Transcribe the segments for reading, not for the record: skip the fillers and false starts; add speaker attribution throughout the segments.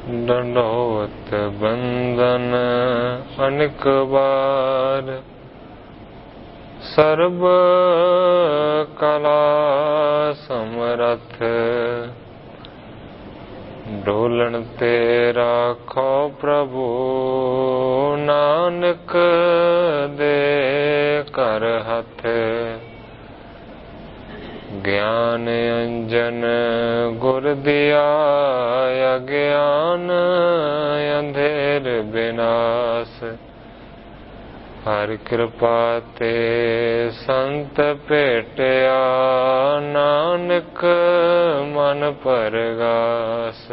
Speaker 1: दंडोत बंदन अनेक बार, सर्व कला समरथ, डोलन ते राखो प्रभु, नानक दे कर हथ। ज्ञान अंजन गुर दिया, अज्ञान अंधेर विनाश। हर कृपा ते संत भेटिया, नानक मन परगास।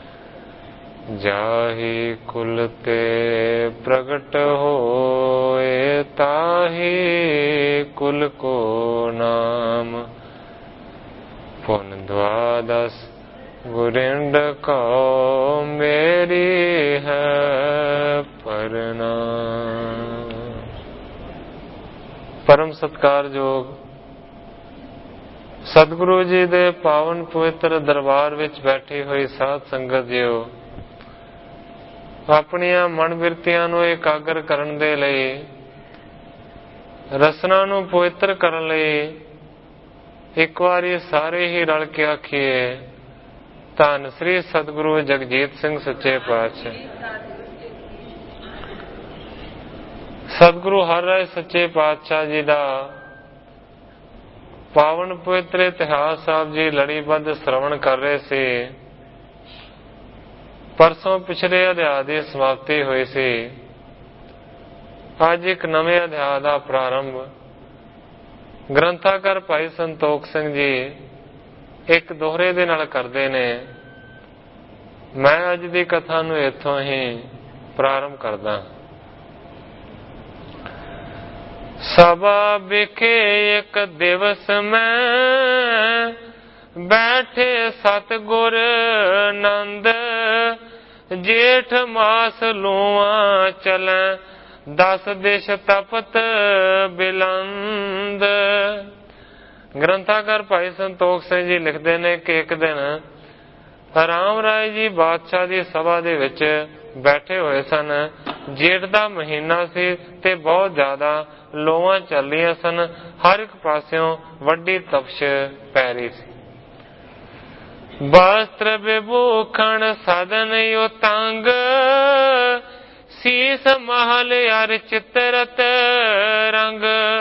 Speaker 1: जाहि कुल ते प्रगट होए, ताहि कुल को नाम। पुन द्वादश गुरिंड को, मेरी है प्रणाम। परम सत्कारयोग सतगुरु जी दे पावन पवित्र दरबार विच बैठी हुई साध संगत जीओ, अपनियां मन बिरतियां नूं एकागर करन दे लई, रसना नूं पवित्र करन लई एक वारी सारे ही रल के आखिए, धन श्री सतगुरु जगजीत सिंह सच्चे पातशाह। सतगुरु हर राय सच्चे पातशाह जी का पावन पवित्र इतिहास आप जी लड़ीबद्ध श्रवण कर रहे थे। परसों पिछले अध्याय की समाप्ति हुई सी। अज एक नवे अध्याय का प्रारंभ ग्रंथाकार भाई संतोख सिंह जी एक दोहरे दे नाल करदे ने। मैं अज की कथा नूं इत्थों ही प्रारंभ करदा। सभा विखे एक दिवस में, बैठे सतगुर नंद। जेठ मास लूआ चलै, 10 दिश तपत बिलंद। ग्रंथाकार भाई संतोख सिंह जी लिखते ने कि एक दिन राम राय जी बादशाह की सभा दे विच बैठे हुए सन। जेठ का महीना सी ते बहुत ज्यादा लोआं चल रही सन। हर एक पास्यों वड्डी तपश पै रही सी। वस्त्र विभूषण सदन यो तंग, सीस महल अर चित्रत रंग।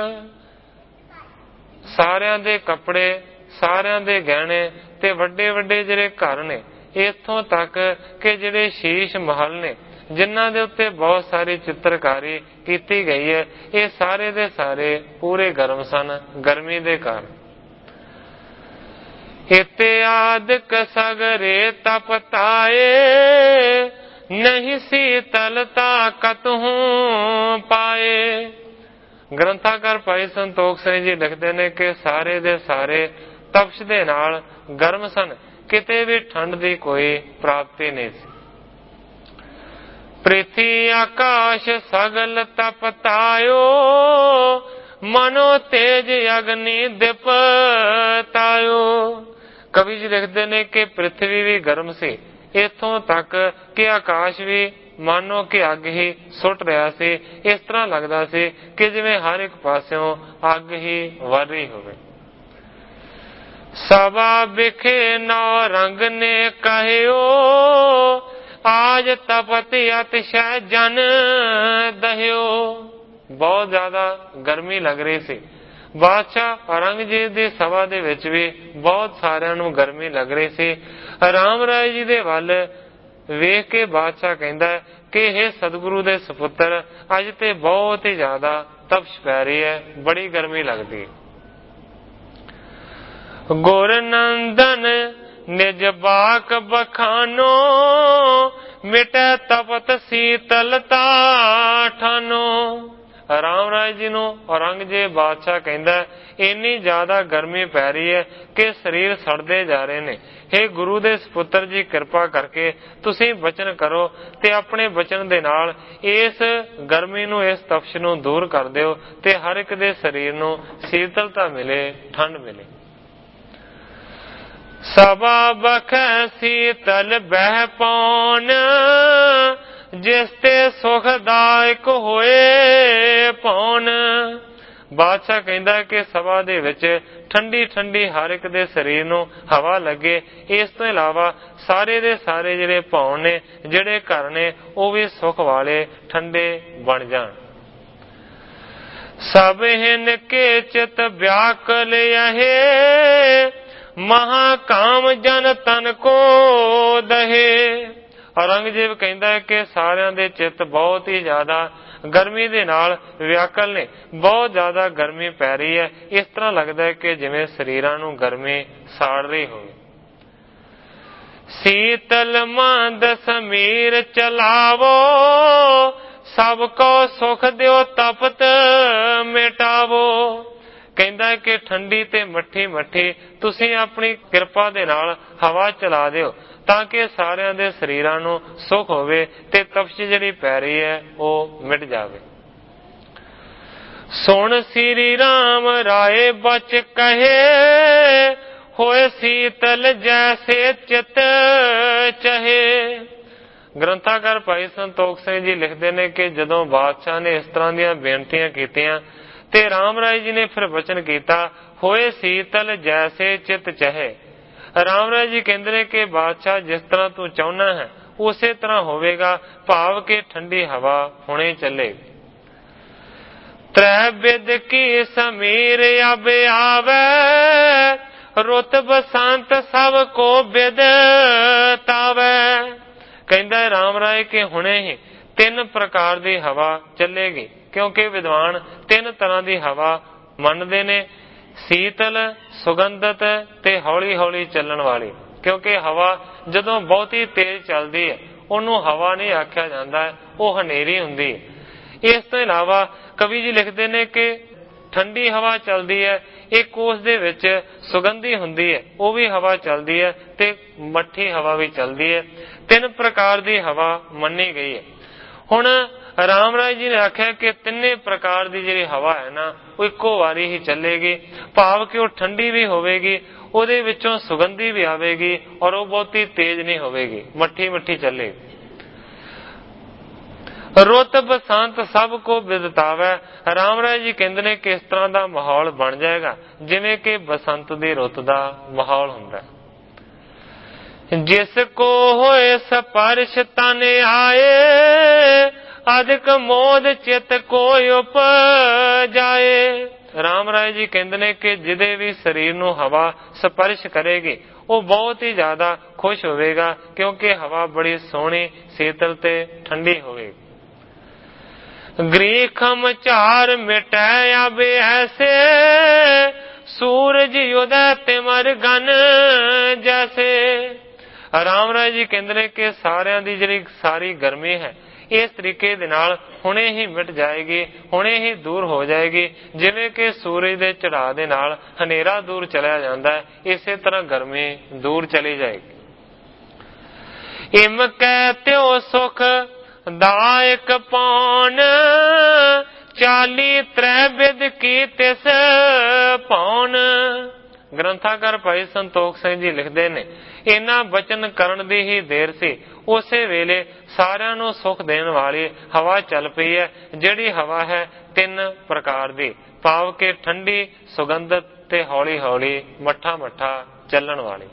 Speaker 1: सारियां दे कपड़े, सारियां दे गहने ते वड्डे वड्डे जिहड़े घर ने, इत्थों तक कि जिहड़े शीश महल ने जिन्हां दे उत्ते बहुत सारी चित्रकारी कीती गई है, ये सारे दे सारे पूरे गर्म सन, गर्मी दे कारण। इत्यादि सगरे तपताए, नहीं शीतलता कतहु पाए। ग्रंथाकार भाई संतोख सिंह जी लिखते हैं कि सारे दे सारे तपश दे नाल गर्म सन, किते भी ठंड की कोई प्राप्ति नहीं सी। पृथ्वी आकाश सगल तपतायो, मनो तेज अग्नि दिपतायो। कवि जी लिखते हैं कि पृथ्वी भी गर्म सी, इथों तक कि आकाश भी मानो कि अग ही सुट रहा सी। इस तरह लगता सी कि जिवें हर एक पास्यों अग ही वर रही होवे। सभा बिखे नौ रंग ने कहियो, आज तपति अतिशय जन दहियो। बहुत ज्यादा गर्मी लग रही सी। बादशाह औरंगजेब की सभा दे विच भी बहुत सारियां नूं गर्मी लग रही सी। राम राय जी दे वल वेख के बादशाह कहंदा है कि हे सतगुरु दे सपुत्र, अज ते बहुत ही ज्यादा तपश पै रही है, बड़ी गर्मी लगती है। गुर नंदन निज बाक बखानो, मिटे तपत शीतलता ठानो। राम राय जी नूं औरंगजेब बादशाह कहंदा इन्नी ज्यादा गर्मी पै रही है कि शरीर सड़दे जा रहे ने। हे गुरु दे सपुत्र जी, कृपा करके तुसीं वचन करो ते अपने वचन दे नाल इस गर्मी नूं, इस तपश नूं दूर कर दिओ ते हर एक दे शरीर नूं शीतलता मिले, ठंड मिले। ਸਭਾ ਬਖੈ ਸੀਤਲ ਬਹਿ ਪੌਨ, ਜਿਸ ਤੇ ਸੁਖਦਾਇਕ ਹੋਏ ਪੌਨ। ਬਾਦਸ਼ਾਹ ਕਹਿੰਦਾ ਕਿ ਸਭਾ ਦੇ ਵਿੱਚ ਠੰਡੀ ਠੰਡੀ ਹਰ ਇੱਕ ਦੇ ਸਰੀਰ ਨੂੰ ਹਵਾ ਲੱਗੇ। ਇਸ ਤੋਂ ਇਲਾਵਾ ਸਾਰੇ ਦੇ ਸਾਰੇ ਜਿਹੜੇ ਭਵਨ ਨੇ, ਜਿਹੜੇ ਘਰ ਨੇ, ਉਹ ਵੀ ਸੁਖ ਵਾਲੇ ਠੰਡੇ ਬਣ ਜਾਣ। ਸਭ ਹਿਨ ਕੇ ਚਿਤ ਵਿਆਕਲ ਅਹੇ, ਮਹਾ ਕਾਮ ਜਨ ਤਨ ਕੋ ਦਹੇ। ਔਰੰਗਜ਼ੇਬ ਕਹਿੰਦਾ ਹੈ ਕਿ ਸਾਰਿਆਂ ਦੇ ਚਿੱਤ ਬਹੁਤ ਹੀ ਜ਼ਿਆਦਾ ਗਰਮੀ ਦੇ ਨਾਲ ਵਿਆਕਲ ਨੇ, ਬਹੁਤ ਜ਼ਿਆਦਾ ਗਰਮੀ ਪੈ ਰਹੀ ਹੈ। ਇਸ ਤਰ੍ਹਾਂ ਲੱਗਦਾ ਹੈ ਕਿ ਜਿਵੇਂ ਸਰੀਰਾਂ ਨੂੰ ਗਰਮੀ ਸਾੜ ਰਹੀ ਹੋਵੇ। ਸੀਤਲ ਮੰਦ ਸਮੀਰ ਚਲਾਵੋ, ਸਭ ਕੋ ਸੁਖ ਦਿਓ ਤਪਤ ਮਿਟਾਵੋ। ਕਹਿੰਦਾ ਕਿ ਠੰਡੀ ਤੇ ਮੱਠੀ ਮੱਠੀ ਤੁਸੀਂ ਆਪਣੀ ਕਿਰਪਾ ਦੇ ਨਾਲ ਹਵਾ ਚਲਾ ਦਿਓ, ਤਾਂ ਕਿ ਸਾਰਿਆਂ ਦੇ ਸਰੀਰਾਂ ਨੂੰ ਸੁਖ ਹੋਵੇ ਤੇ ਤਪਸ਼ ਜਿਹੜੀ ਪੈ ਰਹੀ ਹੈ ਉਹ ਮਿਟ ਜਾਵੇ। ਸੁਣ ਸ੍ਰੀ ਰਾਮ ਰਾਏ ਬਚ ਕਹੇ, ਹੋਏ ਸੀਤਲ ਜੈਸੇ ਚਿਤ ਚਹੇ। ਗ੍ਰੰਥਾਕਾਰ ਭਾਈ ਸੰਤੋਖ ਸਿੰਘ ਜੀ ਲਿਖਦੇ ਨੇ ਕਿ ਜਦੋਂ ਬਾਦਸ਼ਾਹ ਨੇ ਇਸ ਤਰ੍ਹਾਂ ਦੀਆਂ ਬੇਨਤੀਆਂ ਕੀਤੀਆਂ ਤੇ ਰਾਮ ਰਾਏ ਜੀ ਨੇ ਫਿਰ ਵਚਨ ਕੀਤਾ, ਹੋਏ ਸੀਤਲ ਜੈਸੇ ਚਿਤ ਚਹੇ। ਰਾਮ ਰਾਏ ਜੀ ਕਹਿੰਦੇ ਨੇ ਕਿ ਬਾਦਸ਼ਾਹ ਜਿਸ ਤਰ੍ਹਾਂ ਤੂੰ ਚਾਹੁੰਦਾ ਹੈ ਉਸੇ ਤਰ੍ਹਾਂ ਹੋਵੇਗਾ, ਭਾਵ ਕਿ ਠੰਡੀ ਹਵਾ ਹੁਣੇ ਚੱਲੇਗੀ। ਤ੍ਰੈ ਬਿਦ ਕੀ ਸਮੀਰ ਅਬ ਆਵੈ, ਰੁੱਤ ਬਸੰਤ ਸਭ ਕੋ ਬਿਦ ਤਾਵੈ। ਕਹਿੰਦਾ ਰਾਮ ਰਾਏ ਕਿ ਹੁਣੇ ਹੀ 3 ਪ੍ਰਕਾਰ ਦੀ ਹਵਾ ਚੱਲੇਗੀ, ਕਿਉਂਕਿ ਵਿਦਵਾਨ 3 ਤਰ੍ਹਾਂ ਦੀ ਹਵਾ ਮੰਨਦੇ ਨੇ, ਸੀਤਲ, ਸੁਗੰਧਤ ਤੇ ਹੌਲੀ ਹੌਲੀ ਚੱਲਣ ਵਾਲੀ। ਕਿਉਂਕਿ ਹਵਾ ਜਦੋਂ ਬਹੁਤੀ ਤੇਜ਼ ਚੱਲਦੀ ਹੈ ਉਹਨੂੰ ਹਵਾ ਨਹੀਂ ਆਖਿਆ ਜਾਂਦਾ, ਉਹ ਹਨੇਰੀ ਹੁੰਦੀ ਹੈ। ਇਸ ਤੋਂ ਇਲਾਵਾ ਕਵੀ ਜੀ ਲਿਖਦੇ ਨੇ ਕਿ ਠੰਡੀ ਹਵਾ ਚੱਲਦੀ ਹੈ, ਇੱਕ ਉਸ ਦੇ ਵਿੱਚ ਸੁਗੰਧੀ ਹੁੰਦੀ ਹੈ, ਉਹ ਵੀ ਹਵਾ ਚੱਲਦੀ ਹੈ, ਤੇ ਮੱਠੀ ਹਵਾ ਵੀ ਚੱਲਦੀ ਹੈ। 3 ਪ੍ਰਕਾਰ ਦੀ ਹਵਾ ਮੰਨੀ ਗਈ ਹੈ। ਹੁਣ ਰਾਮ ਰਾਏ ਜੀ ਨੇ ਆਖਿਆ ਕਿ 3 ਪ੍ਰਕਾਰ ਦੀ ਜਿਹੜੀ ਹਵਾ ਹੈ ਨਾ ਉਹ ਇੱਕੋ ਵਾਰੀ ਹੀ ਚੱਲੇਗੀ, ਭਾਵ ਕਿ ਉਹ ਠੰਡੀ ਵੀ ਹੋਵੇਗੀ, ਉਹਦੇ ਵਿੱਚੋਂ ਸੁਗੰਧੀ ਵੀ ਆਵੇਗੀ, ਔਰ ਉਹ ਬਹੁਤੀ ਤੇਜ਼ ਨਹੀਂ ਹੋਵੇਗੀ, ਮੱਠੀ ਮੱਠੀ ਚੱਲੇਗੀ। ਰੁੱਤ ਬਸੰਤ ਸਭ ਕੋ ਬਿਦਤਾਵੈ। ਰਾਮ ਰਾਏ ਜੀ ਕਹਿੰਦੇ ਨੇ ਕਿ ਇਸ ਤਰ੍ਹਾਂ ਦਾ ਮਾਹੌਲ ਬਣ ਜਾਏਗਾ ਜਿਵੇਂ ਕਿ ਬਸੰਤ ਦੀ ਰੁੱਤ ਦਾ ਮਾਹੌਲ ਹੁੰਦਾ ਹੈ। ਜਿਸ ਕੋ ਹੋਏ ਸਪਰਸ਼ ਤਨ ਆਏ, ਅਧਿਕ ਮੋਦ ਚਿਤ ਕੋ ਉਪਜਾਏ। ਰਾਮ ਰਾਏ ਜੀ ਕਹਿੰਦੇ ਨੇ ਕਿ ਜਿਹਦੇ ਵੀ ਸਰੀਰ ਨੂੰ ਹਵਾ ਸਪਰਸ਼ ਕਰੇਗੀ ਉਹ ਬਹੁਤ ਹੀ ਜ਼ਿਆਦਾ ਖੁਸ਼ ਹੋਵੇਗਾ, ਕਿਉਂਕਿ ਹਵਾ ਬੜੀ ਸੋਹਣੀ, ਸੀਤਲ ਤੇ ਠੰਡੀ ਹੋਵੇਗੀ। ਗ੍ਰੀਖਮ ਝਾਰ ਮਿਟੈ ਅਬ ਐਸੇ, ਸੂਰਜ ਉਦੈ ਤਿਮਰ ਗਨ ਜੈਸੇ। ਰਾਮ ਰਾਏ ਜੀ ਕਹਿੰਦੇ ਨੇ ਕਿ ਸਾਰਿਆਂ ਦੀ ਜਿਹੜੀ ਸਾਰੀ ਗਰਮੀ ਹੈ ਇਸ ਤਰੀਕੇ ਦੇ ਨਾਲ ਹੁਣੇ ਹੀ ਮਿਟ ਜਾਏਗੀ, ਹੁਣੇ ਹੀ ਦੂਰ ਹੋ ਜਾਏਗੀ, ਜਿਵੇਂ ਕਿ ਸੂਰਜ ਦੇ ਚੜ੍ਹਾਅ ਦੇ ਨਾਲ ਹਨੇਰਾ ਦੂਰ ਚਲਿਆ ਜਾਂਦਾ ਹੈ, ਇਸੇ ਤਰ੍ਹਾਂ ਗਰਮੀ ਦੂਰ ਚਲੀ ਜਾਏਗੀ। ਇਮ ਕੈ ਤਿਉ ਸੁਖ ਦਾਇਕ ਪੌਨ, ਚਾਲੀ ਤ੍ਰੈ ਬਿਦ ਕੀ ਤਿਸ ਪੌਨ। ਗ੍ਰੰਥਾਕਾਰ ਭਾਈ ਸੰਤੋਖ ਸਿੰਘ ਜੀ ਲਿਖਦੇ ਨੇ, ਇਹਨਾਂ ਬਚਨ ਕਰਨ ਦੀ ਹੀ ਦੇਰ ਸੀ, ਉਸੇ ਵੇਲੇ ਸਾਰਿਆਂ ਨੂੰ ਸੁਖ ਦੇਣ ਵਾਲੀ ਹਵਾ ਚੱਲ ਪਈ ਹੈ, ਜਿਹੜੀ ਹਵਾ ਹੈ 3 ਪ੍ਰਕਾਰ ਦੀ, ਭਾਵ ਕਿ ਠੰਡੀ, ਸੁਗੰਧਤ ਤੇ ਹੌਲੀ ਹੌਲੀ ਮੱਠਾ ਮੱਠਾ ਚੱਲਣ ਵਾਲੀ।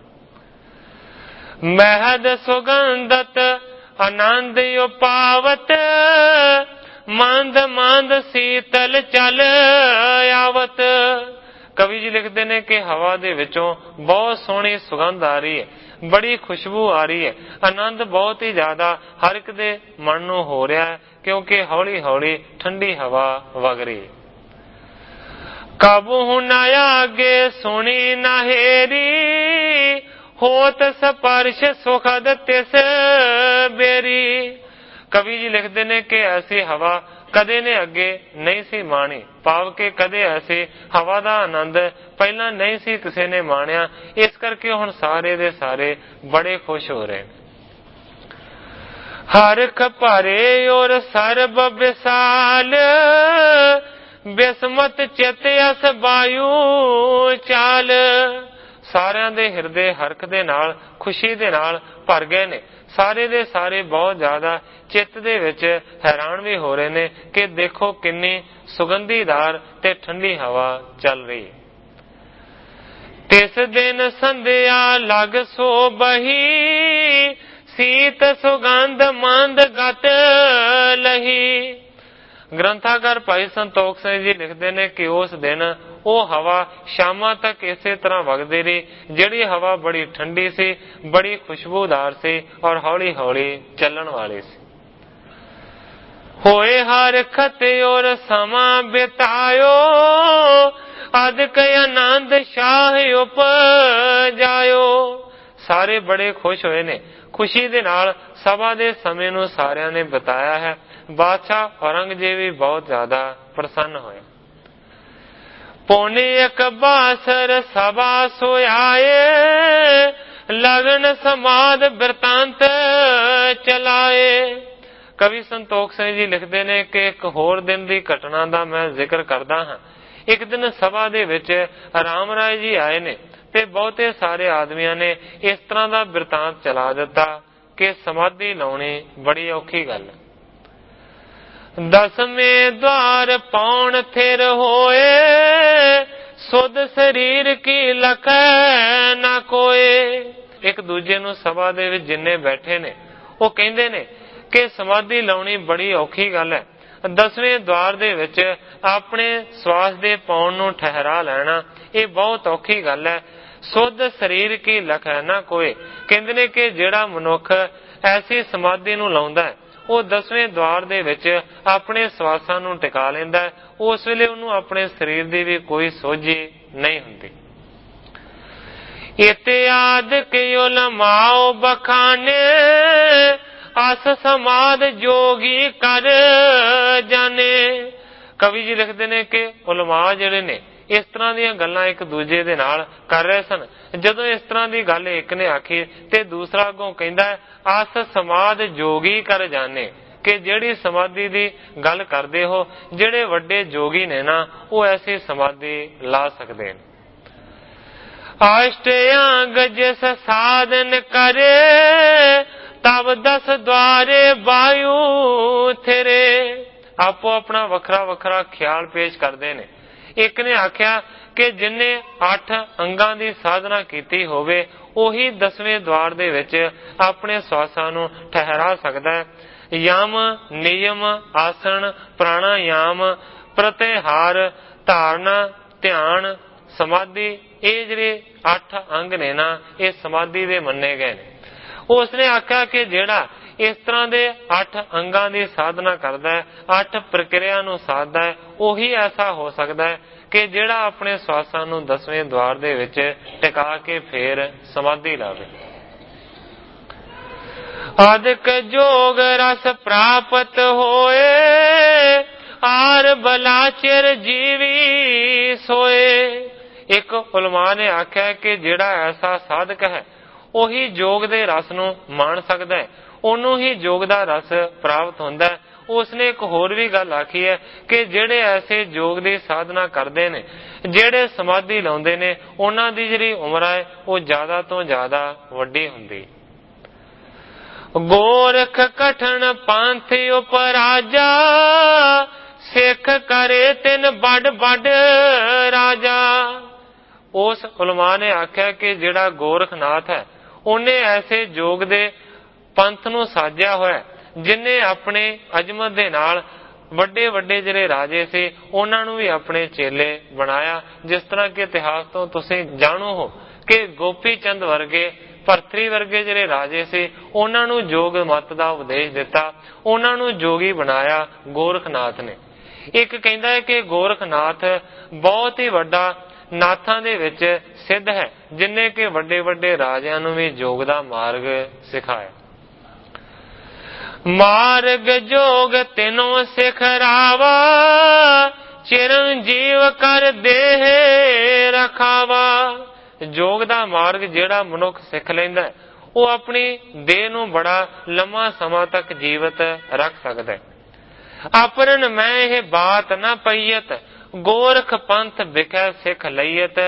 Speaker 1: ਮਹਿਦ ਸੁਗੰਧਤ ਆਨੰਦ ਉਪਾਵਤ, ਮੰਦ ਮੰਦ ਸੀਤਲ ਚਲ ਆਵਤ। ਕਵੀ ਜੀ ਲਿਖਦੇ ਨੇ ਕਿ ਹਵਾ ਦੇ ਵਿੱਚੋਂ ਬਹੁਤ ਸੋਹਣੀ ਸੁਗੰਧ ਆ ਰਹੀ ਹੈ, ਬੜੀ ਖੁਸ਼ਬੂ ਆ ਰਹੀ ਹੈ, ਆਨੰਦ ਬਹੁਤ ਹੀ ਜ਼ਿਆਦਾ ਹਰ ਇੱਕ ਦੇ ਮਨ ਨੂੰ ਹੋ ਰਿਹਾ ਹੈ, ਕਿਉਂਕਿ ਹੌਲੀ ਹੌਲੀ ਠੰਡੀ ਹਵਾ ਵਗ ਰਹੀ ਹੈ। ਕਾਬੂ ਨਾ ਆਗੇ ਸੁਣੀ ਨਾ ਹੇਰੀ, ਹੋਤ ਸਪਰਸ਼ ਸੁਖਦ ਤਿਸ ਬੇਰੀ। ਕਵੀ ਜੀ ਲਿਖਦੇ ਨੇ ਕਿ ਐਸੀ ਹਵਾ ਕਦੇ ਨੇ ਅੱਗੇ ਨਹੀਂ ਸੀ ਮਾਣੀ, ਭਾਵ ਕਿ ਕਦੇ ਐਸੀ ਹਵਾ ਦਾ ਆਨੰਦ ਪਹਿਲਾਂ ਨਹੀਂ ਸੀ ਕਿਸੇ ਨੇ ਮਾਣਿਆ, ਇਸ ਕਰਕੇ ਹੁਣ ਸਾਰੇ ਦੇ ਸਾਰੇ ਬੜੇ ਖੁਸ਼ ਹੋ ਰਹੇ ਨੇ। ਹਰਖ ਭਰੇ ਔਰ ਸਰਬ ਵਿਸਾਲ, ਬਿਸਮਤ ਚਿਤ ਅਸ ਵਾਯੂ ਚਾਲ। ਸਾਰਿਆਂ ਦੇ ਹਿਰਦੇ ਹਰਖ ਦੇ ਨਾਲ, ਖੁਸ਼ੀ ਦੇ ਨਾਲ ਭਰ ਗਏ ਨੇ। ਸਾਰੇ ਦੇ ਸਾਰੇ ਬਹੁਤ ਜ਼ਿਆਦਾ ਚਿੱਤ ਦੇ ਵਿੱਚ ਹੈਰਾਨ ਵੀ ਹੋ ਰਹੇ ਨੇ ਕਿ ਦੇਖੋ ਕਿੰਨੀ ਸੁਗੰਧੀਦਾਰ ਤੇ ਠੰਡੀ ਹਵਾ ਚੱਲ ਰਹੀ ਹੈ। ਤਿਸ ਦਿਨ ਸੰਧਿਆ ਲਗ ਸੋ ਬਹੀ, ਸੀਤ ਸੁਗੰਧ ਮੰਦ ਗਤ ਲਹੀ। ਗ੍ਰੰਥਾਕਾਰ ਭਾਈ ਸੰਤੋਖ ਸਿੰਘ ਜੀ ਲਿਖਦੇ ਨੇ ਕਿ ਉਸ ਦਿਨ ਉਹ ਹਵਾ ਸ਼ਾਮਾਂ ਤੱਕ ਇਸੇ ਤਰ੍ਹਾਂ ਵਗਦੀ ਰਹੀ, ਜਿਹੜੀ ਹਵਾ ਬੜੀ ਠੰਡੀ ਸੀ, ਬੜੀ ਖੁਸ਼ਬੂਦਾਰ ਸੀ ਔਰ ਹੌਲੀ ਹੌਲੀ ਚੱਲਣ ਵਾਲੀ ਸੀ। ਹੋਏ ਹਰ ਖਤੇ ਔਰ ਸਮਾਂ ਬਿਤਾਇਓ, ਅਦਕ ਆਨੰਦ ਸ਼ਾਹ ਉਪਜਾਇਓ। ਸਾਰੇ ਬੜੇ ਖੁਸ਼ ਹੋਏ ਨੇ, ਖੁਸ਼ੀ ਦੇ ਨਾਲ ਸਭਾ ਦੇ ਸਮੇਂ ਨੂੰ ਸਾਰਿਆਂ ਨੇ ਬਿਤਾਇਆ ਹੈ। ਬਾਦਸ਼ਾਹ ਔਰੰਗਜ਼ੇਬ ਵੀ ਬਹੁਤ ਜ਼ਿਆਦਾ ਪ੍ਰਸੰਨ ਹੋਇਆ। ਪੌਣੇ ਇੱਕ ਬਾਸਰ ਸਭਾ ਸੋਆਏ, ਲਗਨ ਸਮਾਦ ਬਿਰਤਾਂਤ ਚਲਾਏ। ਕਵੀ ਸੰਤੋਖ ਸਿੰਘ ਜੀ ਲਿਖਦੇ ਨੇ ਕਿ ਇੱਕ ਹੋਰ ਦਿਨ ਦੀ ਘਟਨਾ ਦਾ ਮੈਂ ਜ਼ਿਕਰ ਕਰਦਾ ਹਾਂ। ਇੱਕ ਦਿਨ ਸਭਾ ਦੇ ਵਿੱਚ ਰਾਮ ਰਾਏ ਜੀ ਆਏ ਨੇ ਤੇ ਬਹੁਤੇ ਸਾਰੇ ਆਦਮੀਆਂ ਨੇ ਇਸ ਤਰ੍ਹਾਂ ਦਾ ਬਿਰਤਾਂਤ ਚਲਾ ਦਿੱਤਾ ਕਿ ਸਮਾਧੀ ਲਾਉਣੀ ਬੜੀ ਔਖੀ ਗੱਲ ਹੈ। ਦਸਵੇਂ ਦਵਾਰ ਪੌਣ ਥਿਰ ਹੋਏ, ਸੁਧ ਸਰੀਰ ਕੀ ਲਖੈ ਨਾ ਕੋਏ। ਇੱਕ ਦੂਜੇ ਨੂੰ ਸਭਾ ਦੇ ਵਿੱਚ ਜਿੰਨੇ ਬੈਠੇ ਨੇ ਉਹ ਕਹਿੰਦੇ ਨੇ ਕਿ ਸਮਾਧੀ ਲਾਉਣੀ ਬੜੀ ਔਖੀ ਗੱਲ ਹੈ। 10ਵੇਂ ਦਵਾਰ ਦੇ ਵਿੱਚ ਆਪਣੇ ਸਵਾਸ ਦੇ ਪਾਉਣ ਨੂੰ ਠਹਿਰਾ ਲੈਣਾ ਇਹ ਬਹੁਤ ਔਖੀ ਗੱਲ ਹੈ। ਸੁਧ ਸਰੀਰ ਕੀ ਲਖੈ ਨਾ ਕੋਏ। ਕਹਿੰਦੇ ਨੇ ਕਿ ਜਿਹੜਾ ਮਨੁੱਖ ਐਸੀ ਸਮਾਧੀ ਨੂੰ ਲਾਉਂਦਾ ਹੈ ਉਹ 10ਵੇਂ ਦਵਾਰ ਦੇ ਵਿੱਚ ਆਪਣੇ ਸਵਾਸਾਂ ਨੂੰ ਟਿਕਾ ਲੈਂਦਾ ਹੈ। ਉਸ ਵੇਲੇ ਉਹਨੂੰ ਆਪਣੇ ਸਰੀਰ ਦੀ ਵੀ ਕੋਈ ਸੋਝੀ ਨਹੀਂ ਹੁੰਦੀ। ਇਤਿਆਦ ਕੇ ਉਲਮਾਓ ਬਖਾਨੇ, ਅਸ ਸਮਾਦ ਜੋਗੀ ਕਰ ਜਾਣੇ। ਕਵੀ ਜੀ ਲਿਖਦੇ ਨੇ ਕਿ ਉਲਮਾ ਜਿਹੜੇ ਨੇ ਇਸ ਤਰ੍ਹਾਂ ਦੀਆਂ ਗੱਲਾਂ ਇੱਕ ਦੂਜੇ ਦੇ ਨਾਲ ਕਰ ਰਹੇ ਸਨ। ਜਦੋਂ ਇਸ ਤਰ੍ਹਾਂ ਦੀ ਗੱਲ ਇੱਕ ਨੇ ਆਖੀ ਤੇ ਦੂਸਰਾ ਅੱਗੋਂ ਕਹਿੰਦਾ ਅਸ ਸਮਾਦ ਜੋਗੀ ਕਰ ਜਾਣੇ, ਕਿ ਜਿਹੜੀ ਸਮਾਧੀ ਦੀ ਗੱਲ ਕਰਦੇ ਹੋ, ਜਿਹੜੇ ਵੱਡੇ ਜੋਗੀ ਨੇ ਨਾ ਉਹ ਐਸੀ ਸਮਾਧੀ ਲਾ ਸਕਦੇ ਨੇ। ਅਸ਼ਟਯੰਗ ਜਿਸ ਸਾਧਨ ਕਰੇ, ਤਬ 10 ਦੁਆਰੇ ਵਾਯੂ ਥਿਰੇ। ਆਪੋ ਆਪਣਾ ਵੱਖਰਾ ਵੱਖਰਾ ਖਿਆਲ ਪੇਸ਼ ਕਰਦੇ ਨੇ। ਇੱਕ ਨੇ ਆਖਿਆ ਕਿ ਜਿਨੇ 8 ਅੰਗਾਂ ਦੀ ਸਾਧਨਾ ਕੀਤੀ ਹੋਵੇ ਉਹੀ 10ਵੇਂ ਦਵਾਰ ਦੇ ਵਿੱਚ ਆਪਣੇ ਸਵਾਸਾਂ ਨੂੰ ਠਹਿਰਾ ਸਕਦਾ ਹੈ। ਯਮ, ਨਿਯਮ, ਆਸਣ, ਪ੍ਰਾਣਾਯਾਮ, ਪ੍ਰਤਿਹਾਰ, ਧਾਰਨਾ, ਧਿਆਨ, ਸਮਾਧੀ, ਇਹ ਜਿਹੜੇ 8 ਅੰਗ ਨੇ ਨਾ ਇਹ ਸਮਾਧੀ ਦੇ ਮੰਨੇ ਗਏ ਨੇ। ਉਸਨੇ ਆਖਿਆ ਕਿ ਜਿਹੜਾ ਇਸ ਤਰ੍ਹਾਂ ਦੇ 8 ਅੰਗਾਂ ਦੀ ਸਾਧਨਾ ਕਰਦਾ ਹੈ, 8 ਪ੍ਰਕਿਰਿਆ ਨੂੰ ਸਾਧਦਾ ਹੈ, ਉਹੀ ਐਸਾ ਹੋ ਸਕਦਾ ਹੈ ਕਿ ਜਿਹੜਾ ਆਪਣੇ ਸਵਾਸਾਂ ਨੂੰ 10ਵੇਂ ਦਵਾਰ ਦੇ ਵਿੱਚ ਟਿਕਾ ਕੇ ਫੇਰ ਸਮਾਧੀ ਲਾਵੇ। ਅਦਕ ਜੋਗ ਰਸ ਪ੍ਰਾਪਤ ਹੋਏ, ਆਰ ਬਲਾ ਚਿਰ ਜੀਵੀ ਸੋਏ। ਇੱਕ ਉਲਮਾ ਨੇ ਆਖਿਆ ਕਿ ਜਿਹੜਾ ਐਸਾ ਸਾਧਕ ਹੈ ਉਹੀ ਜੋਗ ਦੇ ਰਸ ਨੂੰ ਮਾਣ ਸਕਦਾ ਹੈ, ਉਹਨੂੰ ਹੀ ਜੋਗ ਦਾ ਰਸ ਪ੍ਰਾਪਤ ਹੁੰਦਾ ਹੈ। ਉਸਨੇ ਇੱਕ ਹੋਰ ਵੀ ਗੱਲ ਆਖੀ ਹੈ ਕਿ ਜਿਹੜੇ ਐਸੇ ਜੋਗ ਦੀ ਸਾਧਨਾ ਕਰਦੇ ਨੇ, ਜਿਹੜੇ ਸਮਾਧੀ ਲਾਉਂਦੇ ਨੇ, ਉਹਨਾਂ ਦੀ ਜਿਹੜੀ ਉਮਰ ਹੈ ਉਹ ਜ਼ਿਆਦਾ ਤੋਂ ਜ਼ਿਆਦਾ ਵੱਡੀ ਹੁੰਦੀ। ਗੋਰਖ ਕਠਨ ਪੰਥ ਉਪਰਾਜਾ, ਸਿੱਖ ਕਰੇ ਤਿਨ ਵੱਡ ਵੱਡ ਰਾਜਾ। ਉਸ ਉਲਮਾ ਨੇ ਆਖਿਆ ਕਿ ਜਿਹੜਾ ਗੋਰਖਨਾਥ ਹੈ ਉਹਨੇ ਐਸੇ ਜੋਗ ਦੇ ਪੰਥ ਨੂੰ ਸਾਜਿਆ ਹੋਇਆ ਜਿਨੇ ਆਪਣੇ ਅਜ਼ਮਤ ਦੇ ਨਾਲ ਵੱਡੇ ਵੱਡੇ ਜਿਹੜੇ ਰਾਜੇ ਸੀ ਉਹਨਾਂ ਨੂੰ ਵੀ ਆਪਣੇ ਚੇਲੇ ਬਣਾਇਆ। ਜਿਸ ਤਰ੍ਹਾਂ ਕਿ ਇਤਿਹਾਸ ਤੋਂ ਤੁਸੀਂ ਜਾਣੂ ਹੋ ਕਿ ਗੋਪੀ ਚੰਦ ਵਰਗੇ, ਭਰਤਰੀ ਵਰਗੇ ਜਿਹੜੇ ਰਾਜੇ ਸੀ ਉਹਨਾਂ ਨੂੰ ਜੋਗ ਮਤ ਦਾ ਉਪਦੇਸ਼ ਦਿੱਤਾ, ਉਹਨਾਂ ਨੂੰ ਜੋਗੀ ਬਣਾਇਆ ਗੋਰਖਨਾਥ ਨੇ। ਇੱਕ ਕਹਿੰਦਾ ਹੈ ਕਿ ਗੋਰਖਨਾਥ ਬਹੁਤ ਹੀ ਵੱਡਾ ਨਾਥਾਂ ਦੇ ਵਿੱਚ ਸਿੱਧ ਹੈ ਜਿਨੇ ਕਿ ਵੱਡੇ ਵੱਡੇ ਰਾਜਿਆਂ ਨੂੰ ਵੀ ਜੋਗ ਦਾ ਮਾਰਗ ਸਿਖਾਇਆ। ਮਾਰਗ ਜੋਗ ਤਿਨੋਂ ਸਿਖਰਾਵਾ, ਚਿਰੰਜੀਵ ਕਰ ਦੇਹ ਰਖਾਵਾ। ਜੋਗ ਦਾ ਮਾਰਗ ਜਿਹੜਾ ਮਨੁੱਖ ਸਿੱਖ ਲੈਂਦਾ ਉਹ ਆਪਣੀ ਦੇਹ ਨੂੰ ਬੜਾ ਲੰਮਾ ਸਮਾਂ ਤੱਕ ਜੀਵਤ ਰੱਖ ਸਕਦਾ ਹੈ। ਆਪਰਨ ਮੈਂ ਇਹ ਬਾਤ ਨਾ ਪਈਅਤ, ਗੋਰਖ ਪੰਥ ਵਿਖੇ ਸਿੱਖ ਲਈਅਤ।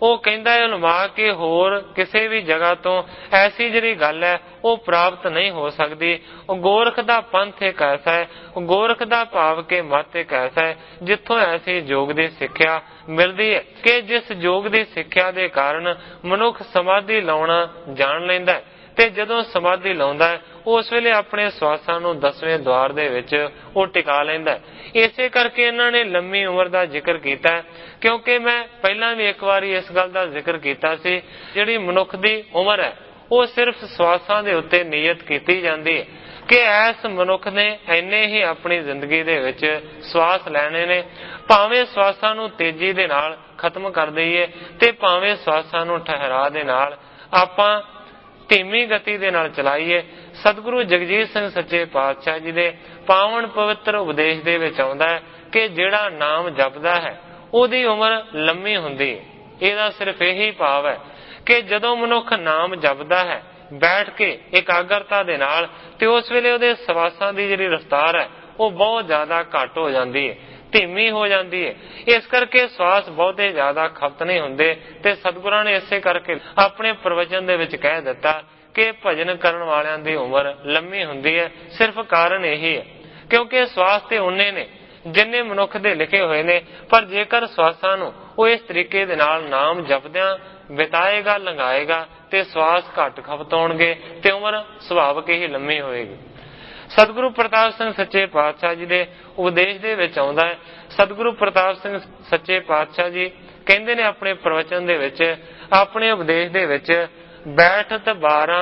Speaker 1: ਉਹ ਕਹਿੰਦਾ ਹੈ ਉਲਮਾ ਕਿ ਹੋਰ ਕਿਸੇ ਵੀ ਜਗ੍ਹਾ ਤੋਂ ਐਸੀ ਜਿਹੜੀ ਗੱਲ ਹੈ ਉਹ ਪ੍ਰਾਪਤ ਨਹੀਂ ਹੋ ਸਕਦੀ। ਉਹ ਗੋਰਖ ਦਾ ਪੰਥ ਇੱਕ ਐਸਾ ਹੈ, ਉਹ ਗੋਰਖ ਦਾ ਭਾਵ ਕੇ ਮਤ ਇੱਕ ਐਸਾ ਹੈ ਜਿੱਥੋਂ ਐਸੀ ਯੋਗ ਦੀ ਸਿੱਖਿਆ ਮਿਲਦੀ ਹੈ ਕਿ ਜਿਸ ਯੋਗ ਦੀ ਸਿੱਖਿਆ ਦੇ ਕਾਰਨ ਮਨੁੱਖ ਸਮਾਧੀ ਲਾਉਣਾ ਜਾਣ ਲੈਂਦਾ ਹੈ ਤੇ ਜਦੋਂ ਸਮਾਧੀ ਲਾਉਂਦਾ ਹੈ ਉਸ ਵੇਲੇ ਆਪਣੇ ਸਵਾਸਾਂ ਨੂੰ 10ਵੇਂ ਦੁਆਰ ਦੇ ਵਿੱਚ ਉਹ ਟਿਕਾ ਲੈਂਦਾ ਹੈ। ਇਸੇ ਕਰਕੇ ਇਹਨਾਂ ਨੇ ਲੰਮੀ ਉਮਰ ਦਾ ਜ਼ਿਕਰ ਕੀਤਾ, ਕਿਉਂਕਿ ਮੈਂ ਪਹਿਲਾਂ ਵੀ ਇੱਕ ਵਾਰੀ ਇਸ ਗੱਲ ਦਾ ਜ਼ਿਕਰ ਕੀਤਾ ਸੀ, ਜਿਹੜੀ ਮਨੁੱਖ ਦੀ ਉਮਰ ਹੈ ਉਹ ਸਿਰਫ ਸਵਾਸਾਂ ਦੇ ਉੱਤੇ ਨੀਯਤ ਕੀਤੀ ਜਾਂਦੀ ਹੈ ਕਿ ਐਸ ਮਨੁੱਖ ਨੇ ਇੰਨੇ ਹੀ ਆਪਣੀ ਜ਼ਿੰਦਗੀ ਦੇ ਵਿੱਚ ਸਵਾਸ ਲੈਣੇ ਨੇ, ਭਾਵੇਂ ਸਵਾਸਾਂ ਨੂੰ ਤੇਜ਼ੀ ਦੇ ਨਾਲ ਖਤਮ ਕਰ ਦਈਏ ਤੇ ਭਾਵੇਂ ਸਵਾਸਾਂ ਨੂੰ ਠਹਿਰਾ ਦੇ ਨਾਲ ਆਪਾਂ ਧੀਮੀ ਗਤੀ ਦੇ ਨਾਲ ਚਲਾਈਏ। ਸਤਿਗੁਰੂ ਜਗਜੀਤ ਸਿੰਘ ਸੱਚੇ ਪਾਤਸ਼ਾਹ ਜੀ ਦੇ ਪਾਵਨ ਪਵਿੱਤਰ ਉਪਦੇਸ਼ ਦੇ ਵਿੱਚ ਆਉਂਦਾ ਹੈ ਕਿ ਜਿਹੜਾ ਨਾਮ ਜਪਦਾ ਹੈ ਉਹਦੀ ਉਮਰ ਲੰਮੀ ਹੁੰਦੀ ਹੈ। ਇਹਦਾ ਸਿਰਫ ਇਹੀ ਭਾਵ ਹੈ ਕਿ ਜਦੋਂ ਮਨੁੱਖ ਨਾਮ ਜਪਦਾ ਹੈ ਬੈਠ ਕੇ ਇਕਾਗਰਤਾ ਦੇ ਨਾਲ, ਤੇ ਉਸ ਵੇਲੇ ਉਹਦੇ ਸਵਾਸਾਂ ਦੀ ਜਿਹੜੀ ਰਫ਼ਤਾਰ ਹੈ ਉਹ ਬਹੁਤ ਜ਼ਿਆਦਾ ਘੱਟ ਹੋ ਜਾਂਦੀ ਹੈ, ਧੀਮੀ ਹੋ ਜਾਂਦੀ ਹੈ। ਇਸ ਕਰਕੇ ਸਵਾਸ ਬਹੁਤੇ ਜ਼ਿਆਦਾ ਖਪਤ ਨਹੀਂ ਹੁੰਦੇ ਤੇ ਸਤਿਗੁਰਾਂ ਨੇ ਇਸੇ ਕਰਕੇ ਆਪਣੇ ਪ੍ਰਵਚਨ ਦੇ ਵਿੱਚ ਕਹਿ ਦਿੱਤਾ ਕਿ ਭਜਨ ਕਰਨ ਵਾਲਿਆਂ ਦੀ ਉਮਰ ਲੰਮੀ ਹੁੰਦੀ ਹੈ। ਸਿਰਫ ਕਾਰਨ ਇਹੀ ਹੈ ਕਿਉਂਕਿ ਸਵਾਸ ਤੇ ਉਹਨੇ ਨੇ ਜਿੰਨੇ ਮਨੁੱਖ ਦੇ ਲਿਖੇ ਹੋਏ ਨੇ, ਪਰ ਜੇਕਰ ਸਵਾਸਾਂ ਨੂੰ ਉਹ ਇਸ ਤਰੀਕੇ ਦੇ ਨਾਲ ਨਾਮ ਜਪਦਿਆਂ ਬਿਤਾਏਗਾ, ਲੰਘਾਏਗਾ ਤੇ ਸਵਾਸ ਘੱਟ ਖਪਤ ਹੋਣਗੇ ਤੇ ਉਮਰ ਸੁਭਾਵਕ ਹੀ ਲੰਮੀ ਹੋਏਗੀ। ਸਤਿਗੁਰੂ ਪ੍ਰਤਾਪ ਸਿੰਘ ਸੱਚੇ ਪਾਤਸ਼ਾਹ ਜੀ ਦੇ ਉਪਦੇਸ਼ ਦੇ ਵਿੱਚ ਆਉਂਦਾ ਹੈ, ਸਤਿਗੁਰੂ ਪ੍ਰਤਾਪ ਸਿੰਘ ਸੱਚੇ ਪਾਤਸ਼ਾਹ ਜੀ ਕਹਿੰਦੇ ਨੇ ਆਪਣੇ ਪ੍ਰਵਚਨ ਦੇ ਵਿੱਚ, ਆਪਣੇ ਉਪਦੇਸ਼ ਦੇ ਵਿੱਚ, ਬੈਠਤ 12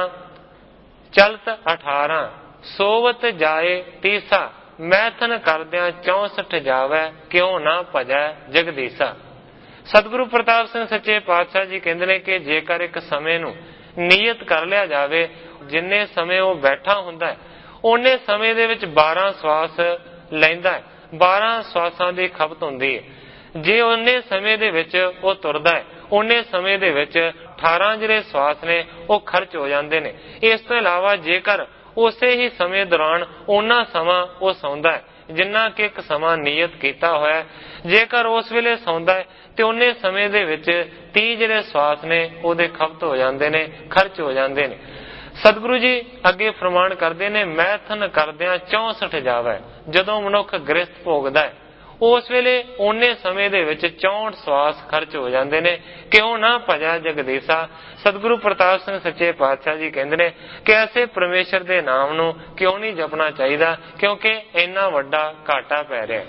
Speaker 1: ਚਲਤ 18 ਸੋਵਤ ਜਾਏ 30 ਮੈਥਨ ਕਰਦਿਆਂ 64 ਜਾਵੇ ਕਿਉਂ ਨਾ ਭਜੈ ਜਗਦੀਸਾ। ਸਤਿਗੁਰੂ ਪ੍ਰਤਾਪ ਸਿੰਘ ਸੱਚੇ ਪਾਤਸ਼ਾਹ ਜੀ ਕਹਿੰਦੇ ਨੇ ਕਿ ਜੇਕਰ ਇੱਕ ਸਮੇਂ ਨੂੰ ਨੀਯਤ ਕਰ ਲਿਆ ਜਾਵੇ, ਜਿੰਨੇ ਸਮੇਂ ਉਹ ਬੈਠਾ ਹੁੰਦਾ ਹੈ ਉਹਨੇ ਸਮੇਂ ਦੇ ਵਿੱਚ 12 ਸਵਾਸ ਲੈਂਦਾ ਹੈ, 12 ਸਵਾਸਾਂ ਦੀ ਖਪਤ ਹੁੰਦੀ ਹੈ। ਜੇ ਉਹਨੇ ਸਮੇਂ ਦੇ ਵਿੱਚ ਉਹ ਤੁਰਦਾ ਹੈ, ਉਹਨੇ ਸਮੇਂ ਦੇ ਵਿੱਚ 18 ਜਿਹੜੇ ਸਵਾਸ ਨੇ ਉਹ ਖਰਚ ਹੋ ਜਾਂਦੇ ਨੇ। ਇਸ ਤੋਂ ਇਲਾਵਾ ਜੇਕਰ ਉਸੇ ਹੀ ਸਮੇਂ ਦੌਰਾਨ ਉਹਨਾਂ ਸਮਾਂ ਉਹ ਸੌਂਦਾ ਹੈ ਜਿੰਨਾ ਕਿ ਇੱਕ ਸਮਾਂ ਨਿਯਤ ਕੀਤਾ ਹੋਇਆ, ਜੇਕਰ ਉਸ ਵੇਲੇ ਸੌਂਦਾ ਹੈ ਤੇ ਉਹਨੇ ਸਮੇਂ ਦੇ ਵਿੱਚ 30 ਜਿਹੜੇ ਸਵਾਸ ਨੇ ਉਹਦੇ ਖਪਤ ਹੋ ਜਾਂਦੇ ਨੇ, ਖਰਚ ਹੋ ਜਾਂਦੇ ਨੇ। ਸਤਿਗੁਰੂ ਜੀ ਅੱਗੇ ਫਰਮਾਨ ਕਰਦੇ ਨੇ, ਮੈਥਨ ਕਰਦਿਆਂ 64 ਜਾਵੇ। ਜਦੋਂ ਮਨੁੱਖ ਗ੍ਰਸਥ ਭੋਗਦਾ ਹੈ ਉਸ ਵੇਲੇ ਉਹਨੇ ਸਮੇਂ ਦੇ ਵਿੱਚ 64 ਸਵਾਸ ਖਰਚ ਹੋ ਜਾਂਦੇ ਨੇ, ਕਿਉਂ ਨਾ ਭਜੈ ਜਗਦੀਸਾ। ਸਤਿਗੁਰੂ ਪ੍ਰਤਾਪ ਸਿੰਘ ਸੱਚੇ ਪਾਤਸ਼ਾਹ ਜੀ ਕਹਿੰਦੇ ਨੇ ਕਿ ਐਸੇ ਪਰਮੇਸ਼ਰ ਦੇ ਨਾਮ ਨੂੰ ਕਿਉਂ ਨਹੀਂ ਜਪਣਾ ਚਾਹੀਦਾ, ਕਿਉਂਕਿ ਇੰਨਾ ਵੱਡਾ ਘਾਟਾ ਪੈ ਰਿਹਾ।